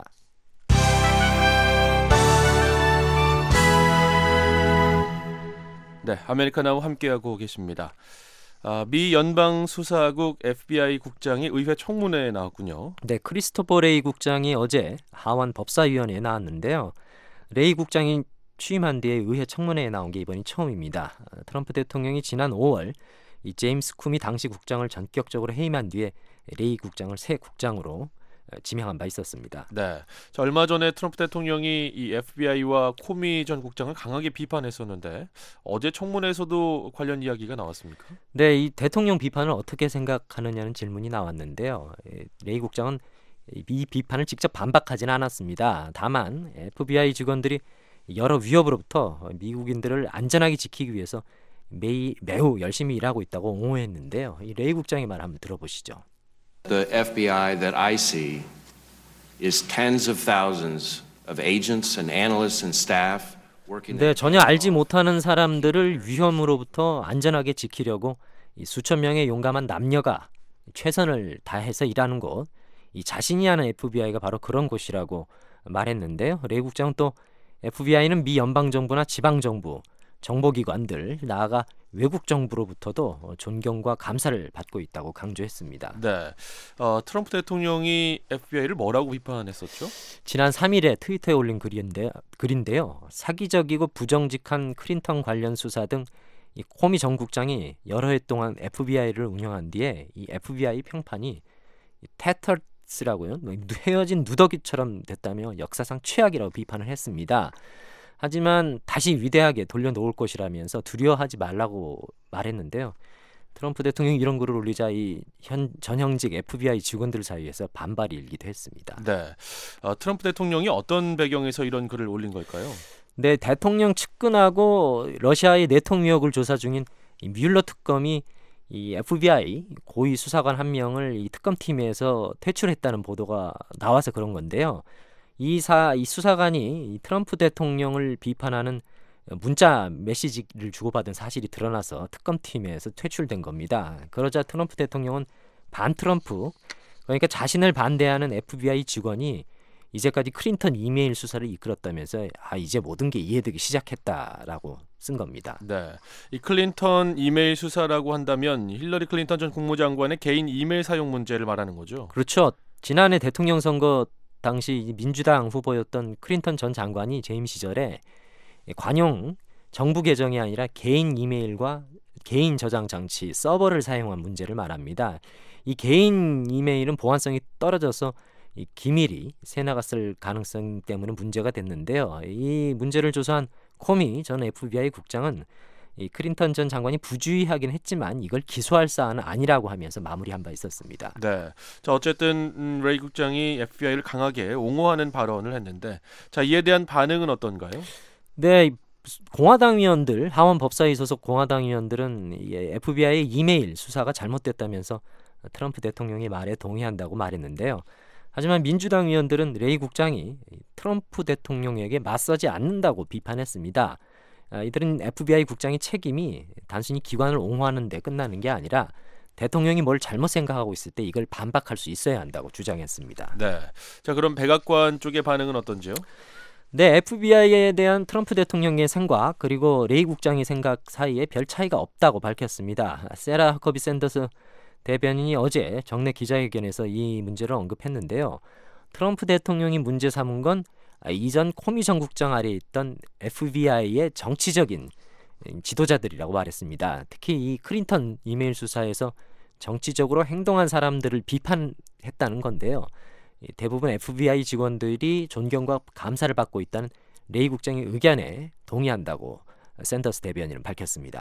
D: 네, 아메리카나우 함께하고 계십니다. 아, 미 연방수사국 에프비아이 국장이 의회 청문회에 나왔군요.
K: 네, 크리스토퍼 레이 국장이 어제 하원 법사위원회에 나왔는데요. 레이 국장이 취임한 뒤에 의회 청문회에 나온 게 이번이 처음입니다. 트럼프 대통령이 지난 오월 이 제임스 쿰이 당시 국장을 전격적으로 해임한 뒤에 레이 국장을 새 국장으로 지명한 바 있었습니다.
D: 네, 자, 얼마 전에 트럼프 대통령이 이 에프비아이와 코미 전 국장을 강하게 비판했었는데 어제 청문회에서도 관련 이야기가 나왔습니까?
K: 네, 이 대통령 비판을 어떻게 생각하느냐는 질문이 나왔는데요. 레이 국장은 이 비판을 직접 반박하지는 않았습니다. 다만 에프비아이 직원들이 여러 위협으로부터 미국인들을 안전하게 지키기 위해서 매일, 매우 열심히 일하고 있다고 옹호했는데요. 이 레이 국장의 말 한번 들어보시죠.
L: The F B I that I see is tens of thousands of agents and analysts and staff working.
K: 네, 전혀 알지 못하는 사람들을 위험으로부터 안전하게 지키려고 이 수천 명의 용감한 남녀가 최선을 다해서 일하는 곳, 이 자신이 아는 에프비아이가 바로 그런 곳이라고 말했는데요. 레이 국장은 또 에프비아이는 미 연방정부나 지방정부, 정보기관들, 나아가 외국 정부로부터도 존경과 감사를 받고 있다고 강조했습니다.
D: 네, 어, 트럼프 대통령이 에프비아이를 뭐라고 비판했었죠?
K: 지난 삼 일에 트위터에 올린 글인데, 글인데요. 사기적이고 부정직한 클린턴 관련 수사 등 이 코미 전 국장이 여러 해 동안 에프비아이를 운영한 뒤에 이 에프비아이 평판이 테터스라고요. 헤어진 누더기처럼 됐다며 역사상 최악이라고 비판을 했습니다. 하지만 다시 위대하게 돌려놓을 것이라면서 두려워하지 말라고 말했는데요. 트럼프 대통령이 이런 글을 올리자 이 현 전형직 에프비아이 직원들 사이에서 반발이 일기도 했습니다.
D: 네, 어, 트럼프 대통령이 어떤 배경에서 이런 글을 올린 걸까요?
K: 네, 대통령 측근하고 러시아의 내통 위협을 조사 중인 이 뮬러 특검이 이 에프비아이 고위 수사관 한 명을 이 특검팀에서 퇴출했다는 보도가 나와서 그런 건데요. 이, 사, 이 수사관이 이 트럼프 대통령을 비판하는 문자 메시지를 주고받은 사실이 드러나서 특검팀에서 퇴출된 겁니다. 그러자 트럼프 대통령은 반트럼프, 그러니까 자신을 반대하는 에프비아이 직원이 이제까지 클린턴 이메일 수사를 이끌었다면서 아 이제 모든 게 이해되기 시작했다라고 쓴 겁니다.
D: 네, 이 클린턴 이메일 수사라고 한다면 힐러리 클린턴 전 국무장관의 개인 이메일 사용 문제를 말하는 거죠?
K: 그렇죠. 지난해 대통령 선거 당시 민주당 후보였던 클린턴 전 장관이 재임 시절에 관용 정부 계정이 아니라 개인 이메일과 개인 저장 장치 서버를 사용한 문제를 말합니다. 이 개인 이메일은 보안성이 떨어져서 이 기밀이 새나갔을 가능성 때문에 문제가 됐는데요. 이 문제를 조사한 코미 전 에프비아이 국장은 이 클린턴 전 장관이 부주의하긴 했지만 이걸 기소할 사안은 아니라고 하면서 마무리한 바 있었습니다.
D: 네, 자 어쨌든 음, 레이 국장이 에프비아이를 강하게 옹호하는 발언을 했는데, 자 이에 대한 반응은 어떤가요?
K: 네, 공화당 의원들, 하원 법사위 소속 공화당 의원들은 에프비아이의 이메일 수사가 잘못됐다면서 트럼프 대통령의 말에 동의한다고 말했는데요. 하지만 민주당 의원들은 레이 국장이 트럼프 대통령에게 맞서지 않는다고 비판했습니다. 이들은 에프비아이 국장의 책임이 단순히 기관을 옹호하는 데 끝나는 게 아니라 대통령이 뭘 잘못 생각하고 있을 때 이걸 반박할 수 있어야 한다고 주장했습니다.
D: 네, 자 그럼 백악관 쪽의 반응은 어떤지요?
K: 네, 에프비아이에 대한 트럼프 대통령의 생각 그리고 레이 국장의 생각 사이에 별 차이가 없다고 밝혔습니다. 세라 허커비 샌더스 대변인이 어제 정례 기자회견에서 이 문제를 언급했는데요. 트럼프 대통령이 문제 삼은 건 이전 코미 전 국장 아래에 있던 에프비아이의 정치적인 지도자들이라고 말했습니다. 특히 이 클린턴 이메일 수사에서 정치적으로 행동한 사람들을 비판했다는 건데요. 대부분 에프비아이 직원들이 존경과 감사를 받고 있다는 레이 국장의 의견에 동의한다고 샌더스 대변인은 밝혔습니다.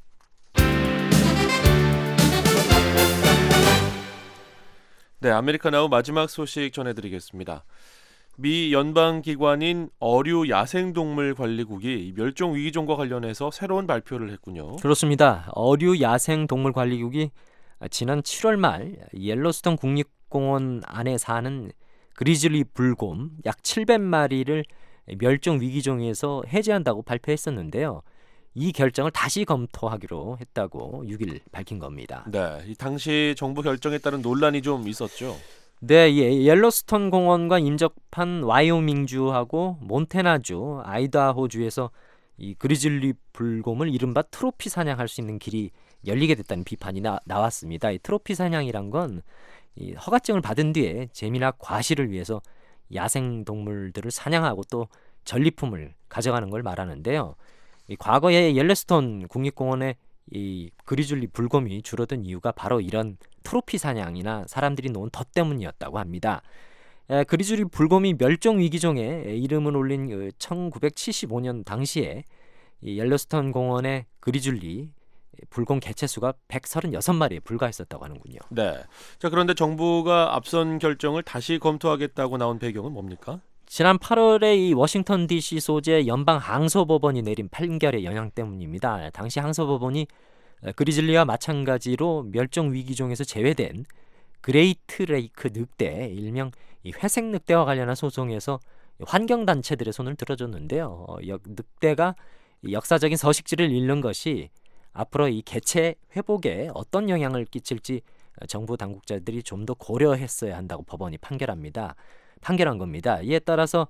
D: 네, 아메리카나우 마지막 소식 전해드리겠습니다. 미 연방기관인 어류 야생동물관리국이 멸종 위기종과 관련해서 새로운 발표를 했군요.
K: 그렇습니다. 어류 야생동물관리국이 지난 칠월 말 옐로스톤 국립공원 안에 사는 그리즐리 불곰 약 칠백 마리를 멸종 위기종에서 해제한다고 발표했었는데요. 이 결정을 다시 검토하기로 했다고 육 일 밝힌 겁니다.
D: 네, 이 당시 정부 결정에 따른 논란이 좀 있었죠.
K: 네, 이 옐로스톤 공원과 인접한 와이오밍주하고 몬태나주, 아이다호주에서 이 그리즐리 불곰을 이른바 트로피 사냥할 수 있는 길이 열리게 됐다는 비판이 나, 나왔습니다. 이 트로피 사냥이란 건 이 허가증을 받은 뒤에 재미나 과시를 위해서 야생 동물들을 사냥하고 또 전리품을 가져가는 걸 말하는데요. 이 과거에 옐로스톤 국립공원에 이 그리즐리 불곰이 줄어든 이유가 바로 이런 트로피 사냥이나 사람들이 놓은 덫 때문이었다고 합니다. 에, 그리즐리 불곰이 멸종 위기종에 이름을 올린 그 천구백칠십오 년 당시에 이 옐로스톤 공원의 그리즐리 불곰 개체수가 백삼십육 마리에 불과했었다고 하는군요.
D: 네. 자, 그런데 정부가 앞선 결정을 다시 검토하겠다고 나온 배경은 뭡니까?
K: 지난 팔월에 이 워싱턴 디씨 소재 연방 항소법원이 내린 판결의 영향 때문입니다. 당시 항소법원이 그리즐리와 마찬가지로 멸종 위기종에서 제외된 그레이트 레이크 늑대, 일명 이 회색 늑대와 관련한 소송에서 환경단체들의 손을 들어줬는데요. 늑대가 역사적인 서식지를 잃는 것이 앞으로 이 개체 회복에 어떤 영향을 끼칠지 정부 당국자들이 좀 더 고려했어야 한다고 법원이 판결합니다. 판결한 겁니다. 이에 따라서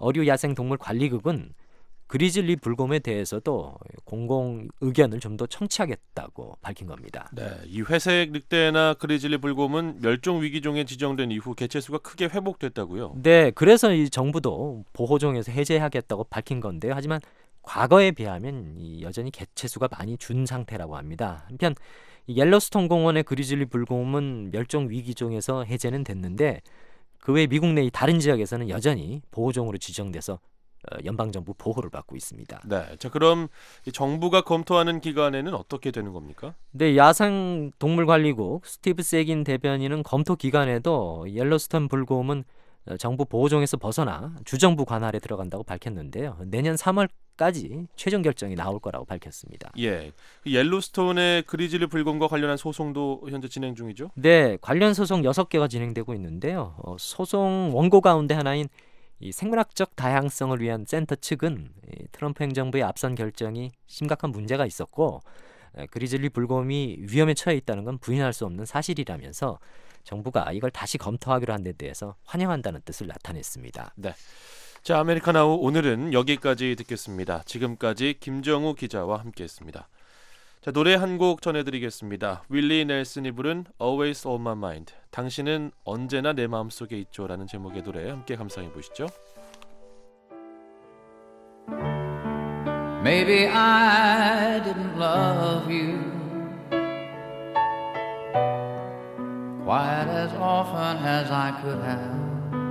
K: 어류야생동물관리국은 그리즐리 불곰에 대해서도 공공 의견을 좀 더 청취하겠다고 밝힌 겁니다.
D: 네, 이 회색 늑대나 그리즐리 불곰은 멸종 위기종에 지정된 이후 개체수가 크게 회복됐다고요?
K: 네, 그래서 이 정부도 보호종에서 해제하겠다고 밝힌 건데요. 하지만 과거에 비하면 이 여전히 개체수가 많이 준 상태라고 합니다. 한편 이 옐로스톤 공원의 그리즐리 불곰은 멸종 위기종에서 해제는 됐는데 그 외 미국 내 다른 지역에서는 여전히 보호종으로 지정돼서 연방정부 보호를 받고 있습니다.
D: 네, 자 그럼 이 정부가 검토하는 기간에는 어떻게 되는 겁니까?
K: 네, 야생동물관리국 스티브 세긴 대변인은 검토 기간에도 옐로스톤 불곰은 정부 보호종에서 벗어나 주정부 관할에 들어간다고 밝혔는데요. 내년 삼월까지 최종 결정이 나올 거라고 밝혔습니다.
D: 예, 옐로스톤의 그리즐리 불곰과 관련한 소송도 현재 진행 중이죠?
K: 네, 관련 소송 여섯 개가 진행되고 있는데요. 어, 소송 원고 가운데 하나인 이 생물학적 다양성을 위한 센터 측은 이 트럼프 행정부의 앞선 결정이 심각한 문제가 있었고 에, 그리즐리 불곰이 위험에 처해 있다는 건 부인할 수 없는 사실이라면서 정부가 이걸 다시 검토하기로 한 데 대해서 환영한다는 뜻을 나타냈습니다.
D: 네, 자 아메리카나우 오늘은 여기까지 듣겠습니다. 지금까지 김정우 기자와 함께했습니다. 자 노래 한 곡 전해드리겠습니다. 윌리 넬슨이 부른 Always on my mind. 당신은 언제나 내 마음속에 있죠라는 제목의 노래 함께 감상해 보시죠.
M: Maybe I didn't love you quite as often as I could have,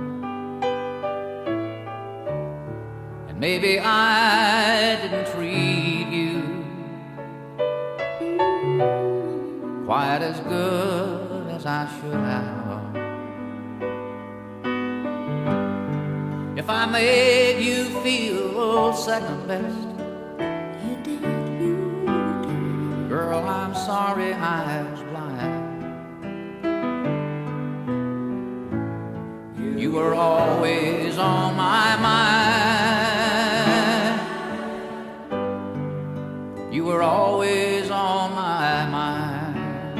M: and maybe I didn't treat you quite as good as I should have. If I made you feel second best, you did, you did. Girl, I'm sorry I was blind. You were always on my mind. You were always on my mind.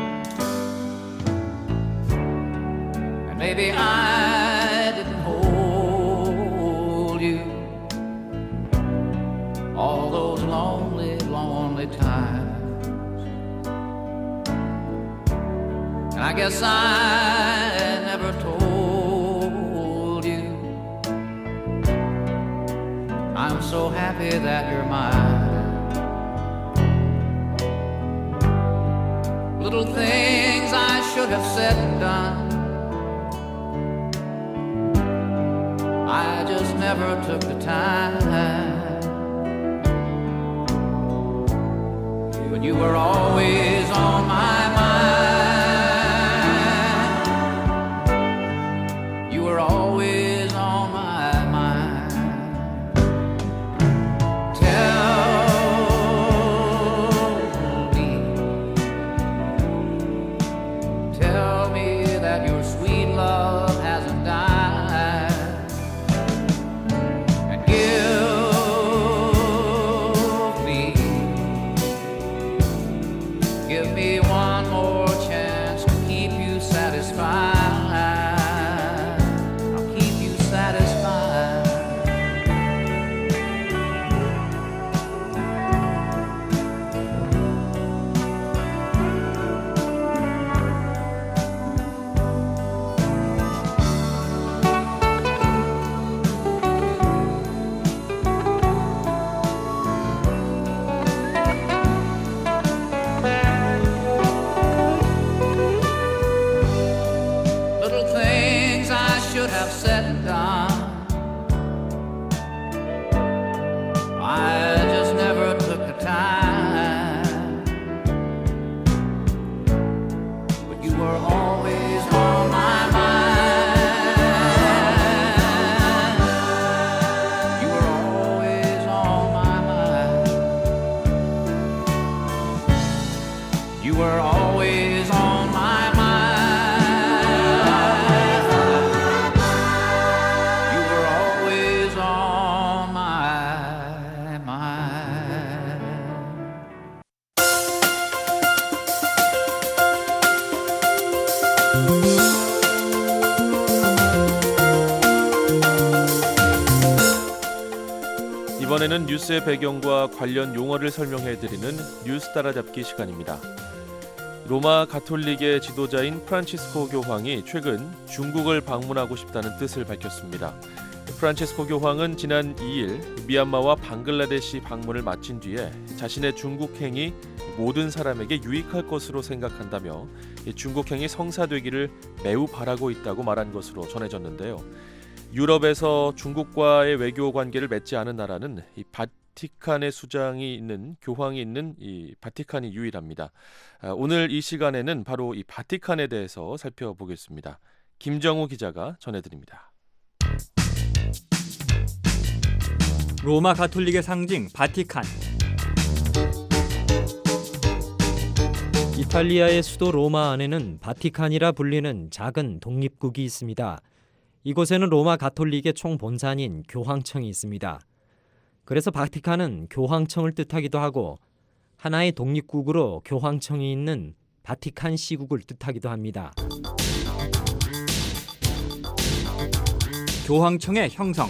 M: And maybe I didn't hold you all those lonely, lonely times. And I guess I never told I'm so happy that you're mine. Little things I should have said and done, I just never took the time. But you were always on my mind. You were always on my love hasn't died, and give
D: 이번에는 뉴스의 배경과 관련 용어를 설명해드리는 뉴스 따라잡기 시간입니다. 로마 가톨릭의 지도자인 프란치스코 교황이 최근 중국을 방문하고 싶다는 뜻을 밝혔습니다. 프란치스코 교황은 지난 이 일 미얀마와 방글라데시 방문을 마친 뒤에 자신의 중국행이 모든 사람에게 유익할 것으로 생각한다며 중국행이 성사되기를 매우 바라고 있다고 말한 것으로 전해졌는데요. 유럽에서 중국과의 외교 관계를 맺지 않은 나라는 이 바티칸의 수장이 있는 교황이 있는 이 바티칸이 유일합니다. 오늘 이 시간에는 바로 이 바티칸에 대해서 살펴보겠습니다. 김정우 기자가 전해드립니다.
G: 로마 가톨릭의 상징 바티칸.
K: 이탈리아의 수도 로마 안에는 바티칸이라 불리는 작은 독립국이 있습니다. 이곳에는 로마 가톨릭의 총본산인 교황청이 있습니다. 그래서 바티칸은 교황청을 뜻하기도 하고 하나의 독립국으로 교황청이 있는 바티칸 시국을 뜻하기도 합니다.
G: 교황청의 형성.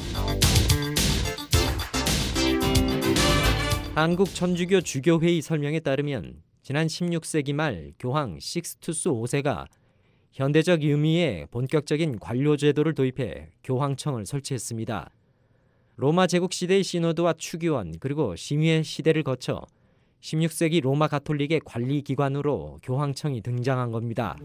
K: 한국 천주교 주교회의 설명에 따르면 지난 십육 세기 말 교황 식스투스 오 세가 현대적 의미의 본격적인 관료 제도를 도입해 교황청을 설치했습니다. 로마 제국 시대의 시노드와 추기원 그리고 심의회 시대를 거쳐 십육 세기 로마 가톨릭의 관리 기관으로 교황청이 등장한 겁니다.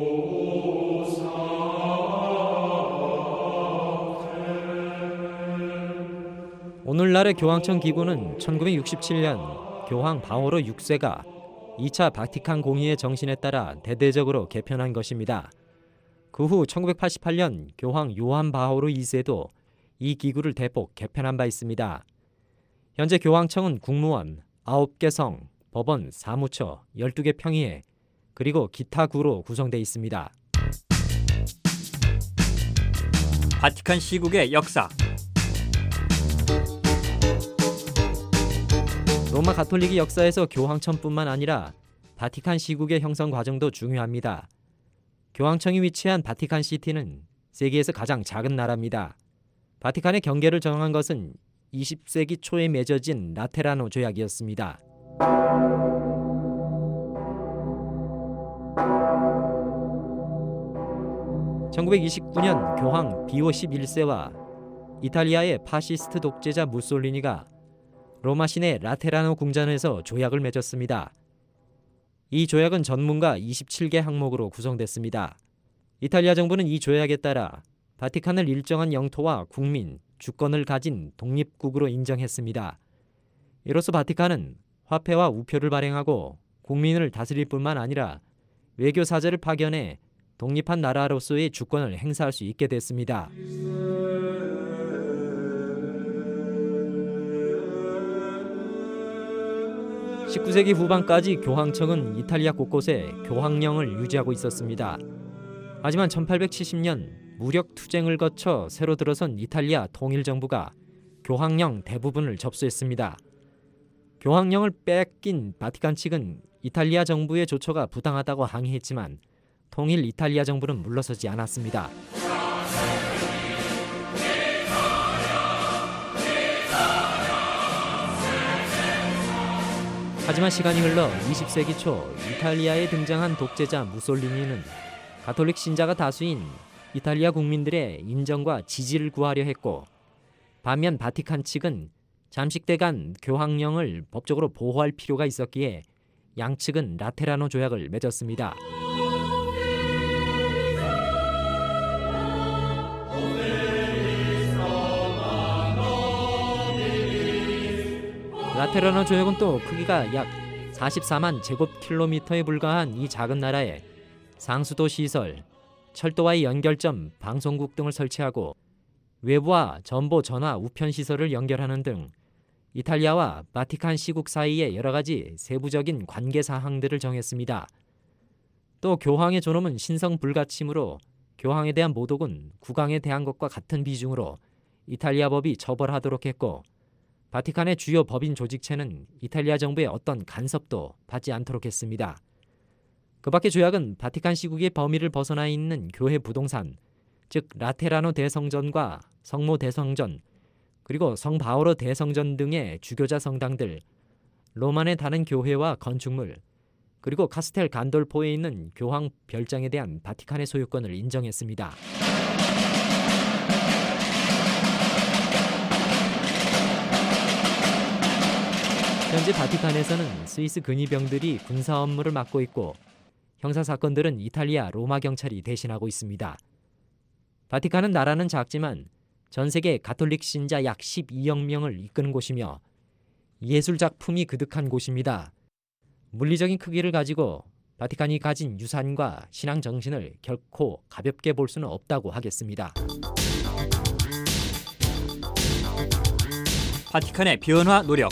K: 오늘날의 교황청 기구는 천구백육십칠 년 교황 바오로 육 세가 이 차 바티칸 공의의 정신에 따라 대대적으로 개편한 것입니다. 그 후 천구백팔십팔 년 교황 요한 바오로 이 세도 이 기구를 대폭 개편한 바 있습니다. 현재 교황청은 국무원, 아홉 개 성, 법원, 사무처, 열두 개 평의회, 그리고 기타 구로 구성되어 있습니다.
G: 바티칸 시국의 역사.
K: 로마 가톨릭의 역사에서 교황청뿐만 아니라 바티칸 시국의 형성 과정도 중요합니다. 교황청이 위치한 바티칸 시티는 세계에서 가장 작은 나라입니다. 바티칸의 경계를 정한 것은 이십 세기 초에 맺어진 라테라노 조약이었습니다. 천구백이십구 년 교황 비오 십일 세와 이탈리아의 파시스트 독재자 무솔리니가 로마 시내 라테라노 궁전에서 조약을 맺었습니다. 이 조약은 전문가 이십칠 개 항목으로 구성됐습니다. 이탈리아 정부는 이 조약에 따라 바티칸을 일정한 영토와 국민, 주권을 가진 독립국으로 인정했습니다. 이로써 바티칸은 화폐와 우표를 발행하고 국민을 다스릴 뿐만 아니라 외교 사절을 파견해 독립한 나라로서의 주권을 행사할 수 있게 됐습니다. 십구 세기 후반까지 교황청은 이탈리아 곳곳에 교황령을 유지하고 있었습니다. 하지만 천팔백칠십 년 무력 투쟁을 거쳐 새로 들어선 이탈리아 통일정부가 교황령 대부분을 접수했습니다. 교황령을 뺏긴 바티칸 측은 이탈리아 정부의 조처가 부당하다고 항의했지만 통일 이탈리아 정부는 물러서지 않았습니다. 하지만 시간이 흘러 이십 세기 초 이탈리아에 등장한 독재자 무솔리니는 가톨릭 신자가 다수인 이탈리아 국민들의 인정과 지지를 구하려 했고, 반면 바티칸 측은 잠식대간 교황령을 법적으로 보호할 필요가 있었기에 양측은 라테라노 조약을 맺었습니다. 라테라노 조약은 또 크기가 약 사십사만 제곱킬로미터에 불과한 이 작은 나라에 상수도 시설, 철도와의 연결점, 방송국 등을 설치하고 외부와 전보 전화 우편 시설을 연결하는 등 이탈리아와 바티칸 시국 사이의 여러 가지 세부적인 관계 사항들을 정했습니다. 또 교황의 존엄은 신성 불가침으로 교황에 대한 모독은 국왕에 대한 것과 같은 비중으로 이탈리아 법이 처벌하도록 했고, 바티칸의 주요 법인 조직체는 이탈리아 정부의 어떤 간섭도 받지 않도록 했습니다. 그 밖에 조약은 바티칸 시국의 범위를 벗어나 있는 교회 부동산, 즉 라테라노 대성전과 성모 대성전, 그리고 성 바오로 대성전 등의 주교자 성당들, 로만의 다른 교회와 건축물, 그리고 카스텔 간돌포에 있는 교황 별장에 대한 바티칸의 소유권을 인정했습니다. 현재 바티칸에서는 스위스 근위병들이 군사 업무를 맡고 있고 형사 사건들은 이탈리아 로마 경찰이 대신하고 있습니다. 바티칸은 나라는 작지만 전 세계 가톨릭 신자 약 십이억 명을 이끄는 곳이며 예술 작품이 그득한 곳입니다. 물리적인 크기를 가지고 바티칸이 가진 유산과 신앙 정신을 결코 가볍게 볼 수는 없다고 하겠습니다.
G: 바티칸의 변화 노력.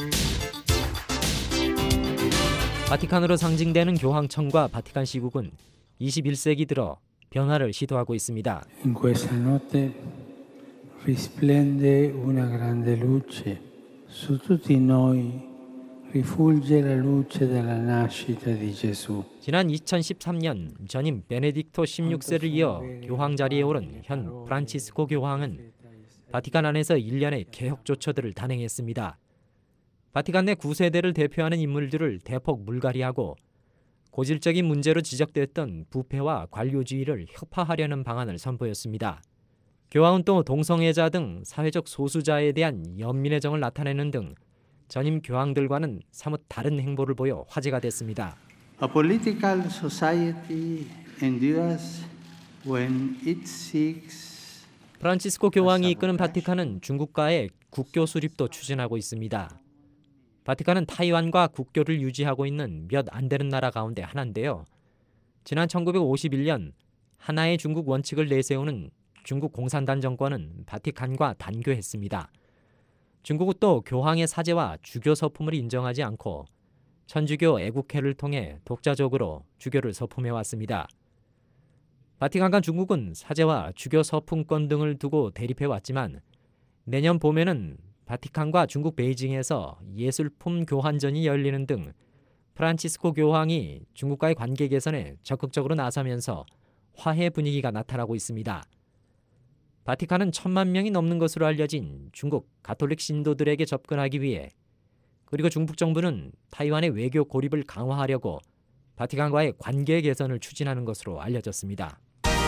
K: 바티칸으로 상징되는 교황청과 바티칸 시국은 이십일 세기 들어 변화를 시도하고 있습니다.
N: In questa notte risplende una grande luce su tutti noi. Rifulge la luce della nascita di Gesù.
K: 지난 이천십삼 년 전임 베네딕토 십육 세를 이어 교황 자리에 오른 현 프란치스코 교황은 바티칸 안에서 일련의 개혁 조처들을 단행했습니다. 바티칸 내 구 세대를 대표하는 인물들을 대폭 물갈이하고 고질적인 문제로 지적됐던 부패와 관료주의를 혁파하려는 방안을 선보였습니다. 교황은 또 동성애자 등 사회적 소수자에 대한 연민의 정을 나타내는 등 전임 교황들과는 사뭇 다른 행보를 보여 화제가 됐습니다.
N: A political society endures when it seeks.
K: 프란치스코 교황이 이끄는 바티칸은 중국과의 국교 수립도 추진하고 있습니다. 바티칸은 타이완과 국교를 유지하고 있는 몇 안 되는 나라 가운데 하나인데요. 지난 천구백오십일 년 하나의 중국 원칙을 내세우는 중국 공산당 정권은 바티칸과 단교했습니다. 중국은 또 교황의 사제와 주교 서품을 인정하지 않고 천주교 애국회를 통해 독자적으로 주교를 서품해왔습니다. 바티칸과 중국은 사제와 주교 서품권 등을 두고 대립해왔지만 내년 봄에는 바티칸과 중국 베이징에서 예술품 교환전이 열리는 등 프란치스코 교황이 중국과의 관계 개선에 적극적으로 나서면서 화해 분위기가 나타나고 있습니다. 바티칸은 천만 명이 넘는 것으로 알려진 중국 가톨릭 신도들에게 접근하기 위해 그리고 중국 정부는 타이완의 외교 고립을 강화하려고 바티칸과의 관계 개선을 추진하는 것으로 알려졌습니다.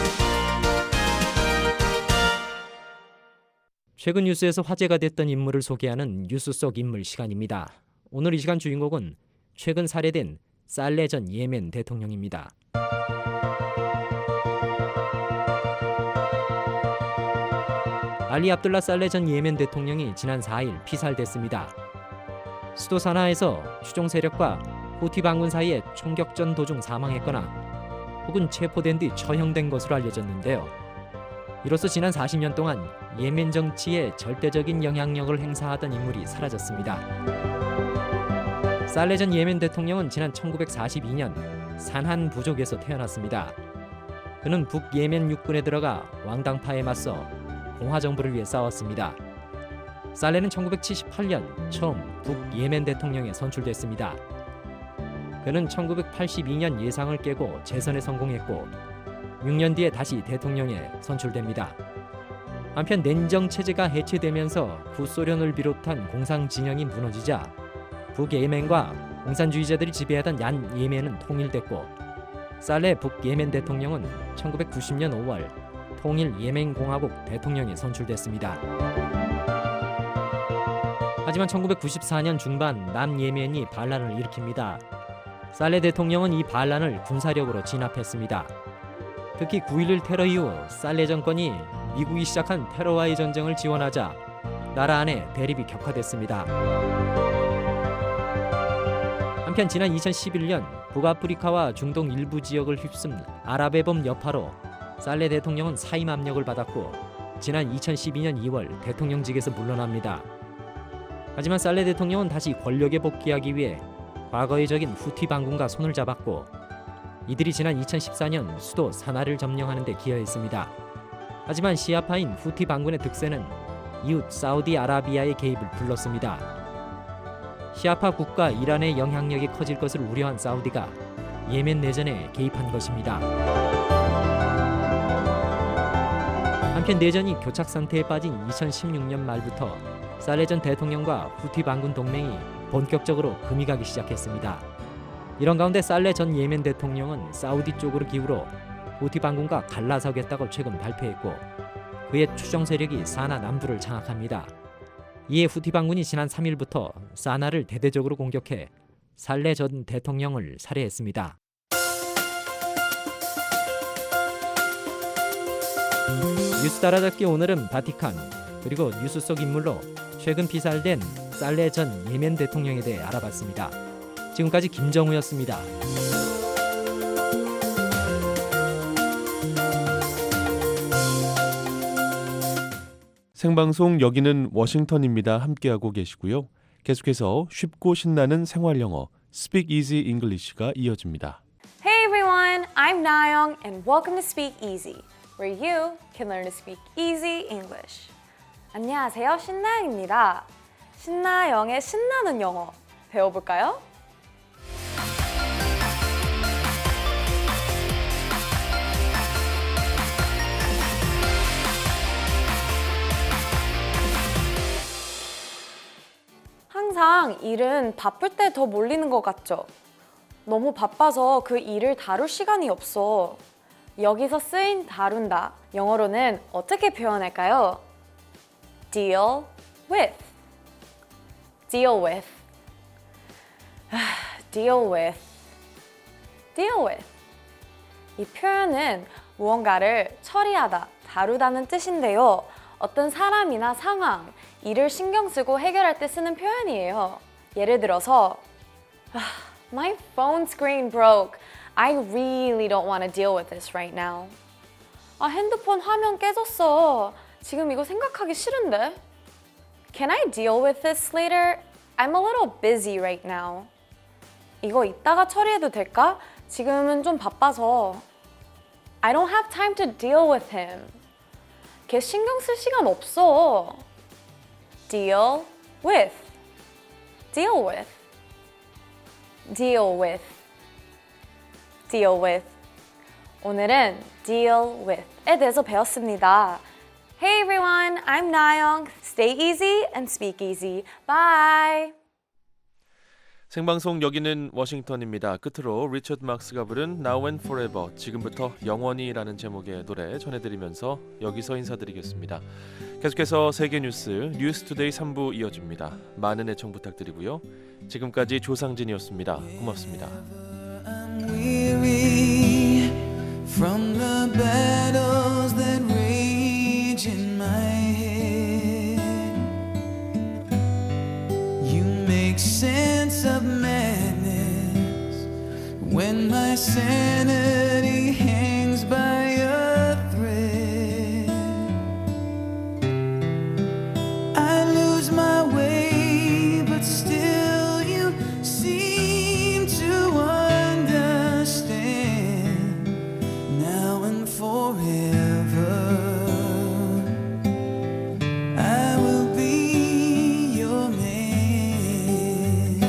K: 최근 뉴스에서 화제가 됐던 인물을 소개하는 뉴스 속 인물 시간입니다. 오늘 이 시간 주인공은 최근 살해된 살레 전 예멘 대통령입니다. 알리 압둘라 살레 전 예멘 대통령이 지난 사 일 피살됐습니다. 수도 사나에서 추종 세력과 후티 반군 사이에 총격전 도중 사망했거나 혹은 체포된 뒤 처형된 것으로 알려졌는데요. 이로써 지난 사십 년 동안 예멘 정치에 절대적인 영향력을 행사하던 인물이 사라졌습니다. 살레 전 예멘 대통령은 지난 천구백사십이 년 산한 부족에서 태어났습니다. 그는 북예멘 육군에 들어가 왕당파에 맞서 공화정부를 위해 싸웠습니다. 살레는 천구백칠십팔 년 처음 북예멘 대통령에 선출됐습니다. 그는 천구백팔십이 년 예상을 깨고 재선에 성공했고 육 년 뒤에 다시 대통령에 선출됩니다. 한편 냉정 체제가 해체되면서 구소련을 비롯한 공산 진영이 무너지자 북예멘과 공산주의자들이 지배하던 얀 예멘은 통일됐고 살레 북예멘 대통령은 천구백구십 년 오월 통일 예멘공화국 대통령에 선출됐습니다. 하지만 천구백구십사 년 중반 남예멘이 반란을 일으킵니다. 살레 대통령은 이 반란을 군사력으로 진압했습니다. 특히 구일 일 테러 이후 살레 정권이 미국이 시작한 테러와의 전쟁을 지원하자 나라 안에 대립이 격화됐습니다. 한편 지난 이천십일 년 북아프리카와 중동 일부 지역을 휩쓴 아랍의 봄 여파로 살레 대통령은 사임 압력을 받았고 지난 이천십이 년 이월 대통령직에서 물러납니다. 하지만 살레 대통령은 다시 권력에 복귀하기 위해 과거의 적인 후티 반군과 손을 잡았고 이들이 지난 이천십사 년 수도 사나를 점령하는 데 기여했습니다. 하지만 시아파인 후티 반군의 득세는 이웃 사우디아라비아의 개입을 불렀습니다. 시아파 국가 이란의 영향력이 커질 것을 우려한 사우디가 예멘 내전에 개입한 것입니다. 한편 한편 내전이 교착 상태에 빠진 이천십육 년 말부터 살레 전 대통령과 후티 반군 동맹이 본격적으로 금이 가기 시작했습니다. 이런 가운데 살레 전 예멘 대통령은 사우디 쪽으로 기울어 후티 반군과 갈라서겠다고 최근 발표했고 그의 추종 세력이 사나 남부를 장악합니다. 이에 후티 반군이 지난 삼 일부터 사나를 대대적으로 공격해 살레 전 대통령을 살해했습니다. 뉴스 따라잡기 오늘은 바티칸 그리고 뉴스 속 인물로 최근 피살된 살레 전 예멘 대통령에 대해 알아봤습니다. 지금까지 김정우였습니다.
D: 생방송 여기는 워싱턴입니다. 함께하고 계시고요. 계속해서 쉽고 신나는 생활영어 Speak Easy English가 이어집니다.
O: Hey everyone, I'm Nayoung and welcome to Speak Easy, where you can learn to speak easy English. 안녕하세요, 신나영입니다. 신나영의 신나는 영어 배워볼까요? 항상 일은 바쁠 때 더 몰리는 것 같죠? 너무 바빠서 그 일을 다룰 시간이 없어. 여기서 쓰인 다룬다, 영어로는 어떻게 표현할까요? Deal with. Deal with. Deal with. Deal with. 이 표현은 무언가를 처리하다, 다루다는 뜻인데요. 어떤 사람이나 상황, 일을 신경 쓰고 해결할 때 쓰는 표현이에요. 예를 들어서 My phone screen broke. I really don't want to deal with this right now. 아, 핸드폰 화면 깨졌어. 지금 이거 생각하기 싫은데. Can I deal with this later? I'm a little busy right now. 이거 이따가 처리해도 될까? 지금은 좀 바빠서. I don't have time to deal with him. 걔 신경 쓸 시간 없어. Deal with. Deal with. Deal with. Deal with. 오늘은 deal with에 대해서 배웠습니다. Hey everyone, I'm Nayoung. Stay easy and speak easy. Bye.
D: 생방송 여기는 워싱턴입니다. 끝으로 리처드 막스가 부른 Now and Forever, 지금부터 영원히라는 제목의 노래 전해드리면서 여기서 인사드리겠습니다. 계속해서 세계 뉴스 뉴스투데이 삼 부 이어집니다. 많은 애청 부탁드리고요. 지금까지 조상진이었습니다. 고맙습니다.
P: Weary from the battles that rage in my head. You make sense of madness when my sanity hangs by a thread. I lose my way, but still you seem to understand. Now and forever I will be your man.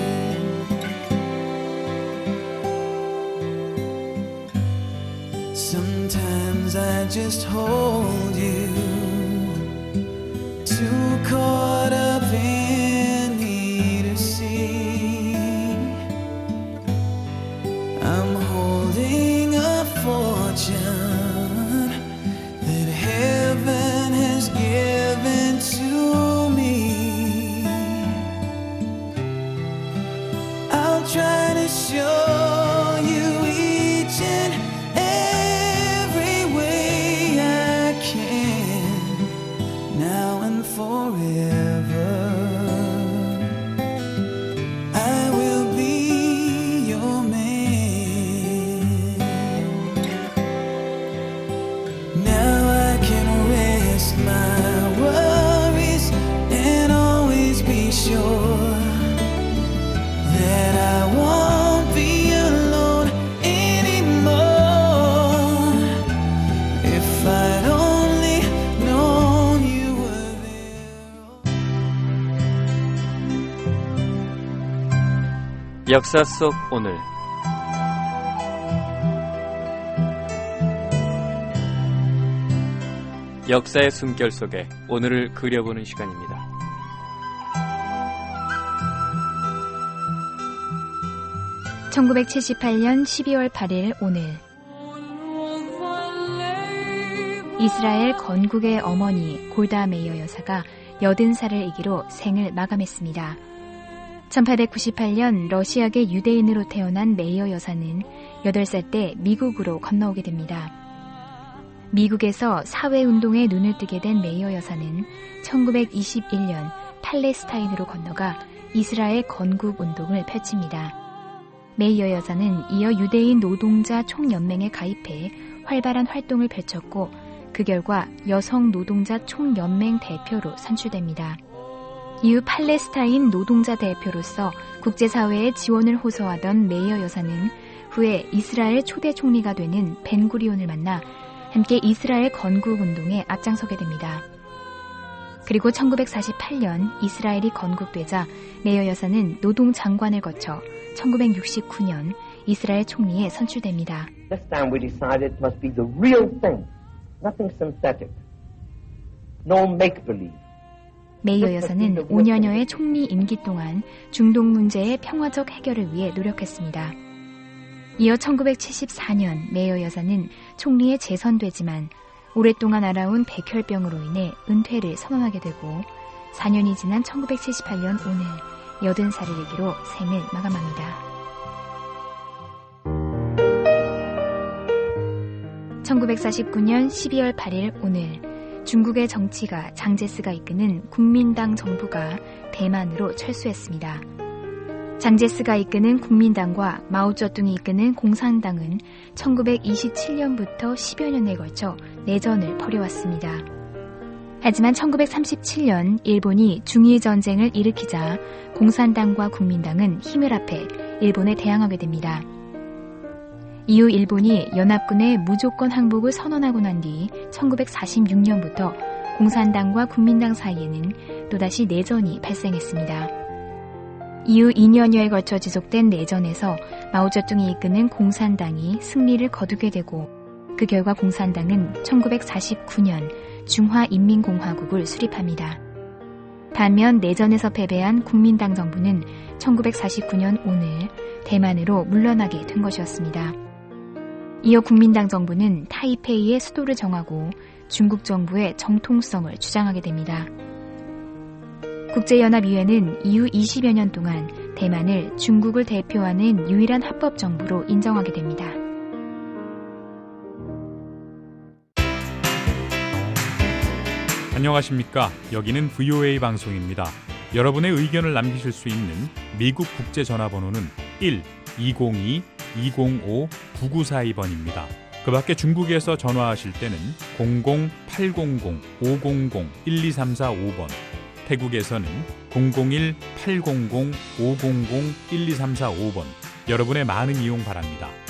P: Sometimes I just hold you, too caught up in me to see. I'm holding a fortune that heaven has given to me. I'll try to show you each and every way I can, now and forever. I will be your man. Now I can rest my worries and always be sure that I won't be alone anymore. If I'd only known you were there.
Q: 역사 속 오늘 역사의 숨결 속에 오늘을 그려보는 시간입니다.
R: 천구백칠십팔년 십이월 팔일 오늘 이스라엘 건국의 어머니 골다 메이어 여사가 여든 살을 이기로 생을 마감했습니다. 천팔백구십팔년 러시아계 유대인으로 태어난 메이어 여사는 여덟 살 때 미국으로 건너오게 됩니다. 미국에서 사회운동에 눈을 뜨게 된 메이어 여사는 천구백이십일년 팔레스타인으로 건너가 이스라엘 건국운동을 펼칩니다. 메이어 여사는 이어 유대인 노동자 총연맹에 가입해 활발한 활동을 펼쳤고 그 결과 여성 노동자 총연맹 대표로 선출됩니다. 이후 팔레스타인 노동자 대표로서 국제사회의 지원을 호소하던 메이어 여사는 후에 이스라엘 초대 총리가 되는 벤구리온을 만나 함께 이스라엘 건국운동에 앞장서게 됩니다. 그리고 천구백사십팔년 이스라엘이 건국되자 메이어 여사는 노동장관을 거쳐 천구백육십구년 이스라엘 총리에 선출됩니다.
S: This time we decided it must be the real thing, nothing synthetic, no make-believe.
R: 메이어 여사는 오 년여의 총리 임기 동안 중동 문제의 평화적 해결을 위해 노력했습니다. 이어 천구백칠십사년 메이어 여사는 총리에 재선되지만 오랫동안 앓아온 백혈병으로 인해 은퇴를 선언하게 되고 사 년이 지난 천구백칠십팔년 오늘 여든 살을 이기로 생을 마감합니다. 천구백사십구년 십이월 팔일 오늘 중국의 정치가 장제스가 이끄는 국민당 정부가 대만으로 철수했습니다. 장제스가 이끄는 국민당과 마오쩌둥이 이끄는 공산당은 천구백이십칠년부터 십여 년에 걸쳐 내전을 벌여왔습니다. 하지만 천구백삼십칠년 일본이 중일 전쟁을 일으키자 공산당과 국민당은 힘을 합해 일본에 대항하게 됩니다. 이후 일본이 연합군의 무조건 항복을 선언하고 난 뒤 천구백사십육년부터 공산당과 국민당 사이에는 또다시 내전이 발생했습니다. 이후 이 년여에 걸쳐 지속된 내전에서 마오쩌둥이 이끄는 공산당이 승리를 거두게 되고 그 결과 공산당은 천구백사십구년 중화인민공화국을 수립합니다. 반면 내전에서 패배한 국민당 정부는 천구백사십구년 오늘 대만으로 물러나게 된 것이었습니다. 이어 국민당 정부는 타이페이의 수도를 정하고 중국 정부의 정통성을 주장하게 됩니다. 국제연합의회는 이후 이십여 년 동안 대만을 중국을 대표하는 유일한 합법정부로 인정하게 됩니다.
T: 안녕하십니까. 여기는 브이오에이 방송입니다. 여러분의 의견을 남기실 수 있는 미국 국제전화번호는 일 이공이 이공오 구구사이번입니다. 그 밖에 중국에서 전화하실 때는 공공 팔공공 오공공 일이삼사오번, 태국에서는 공공일 팔공공 오공공 일이삼사오번, 여러분의 많은 이용 바랍니다.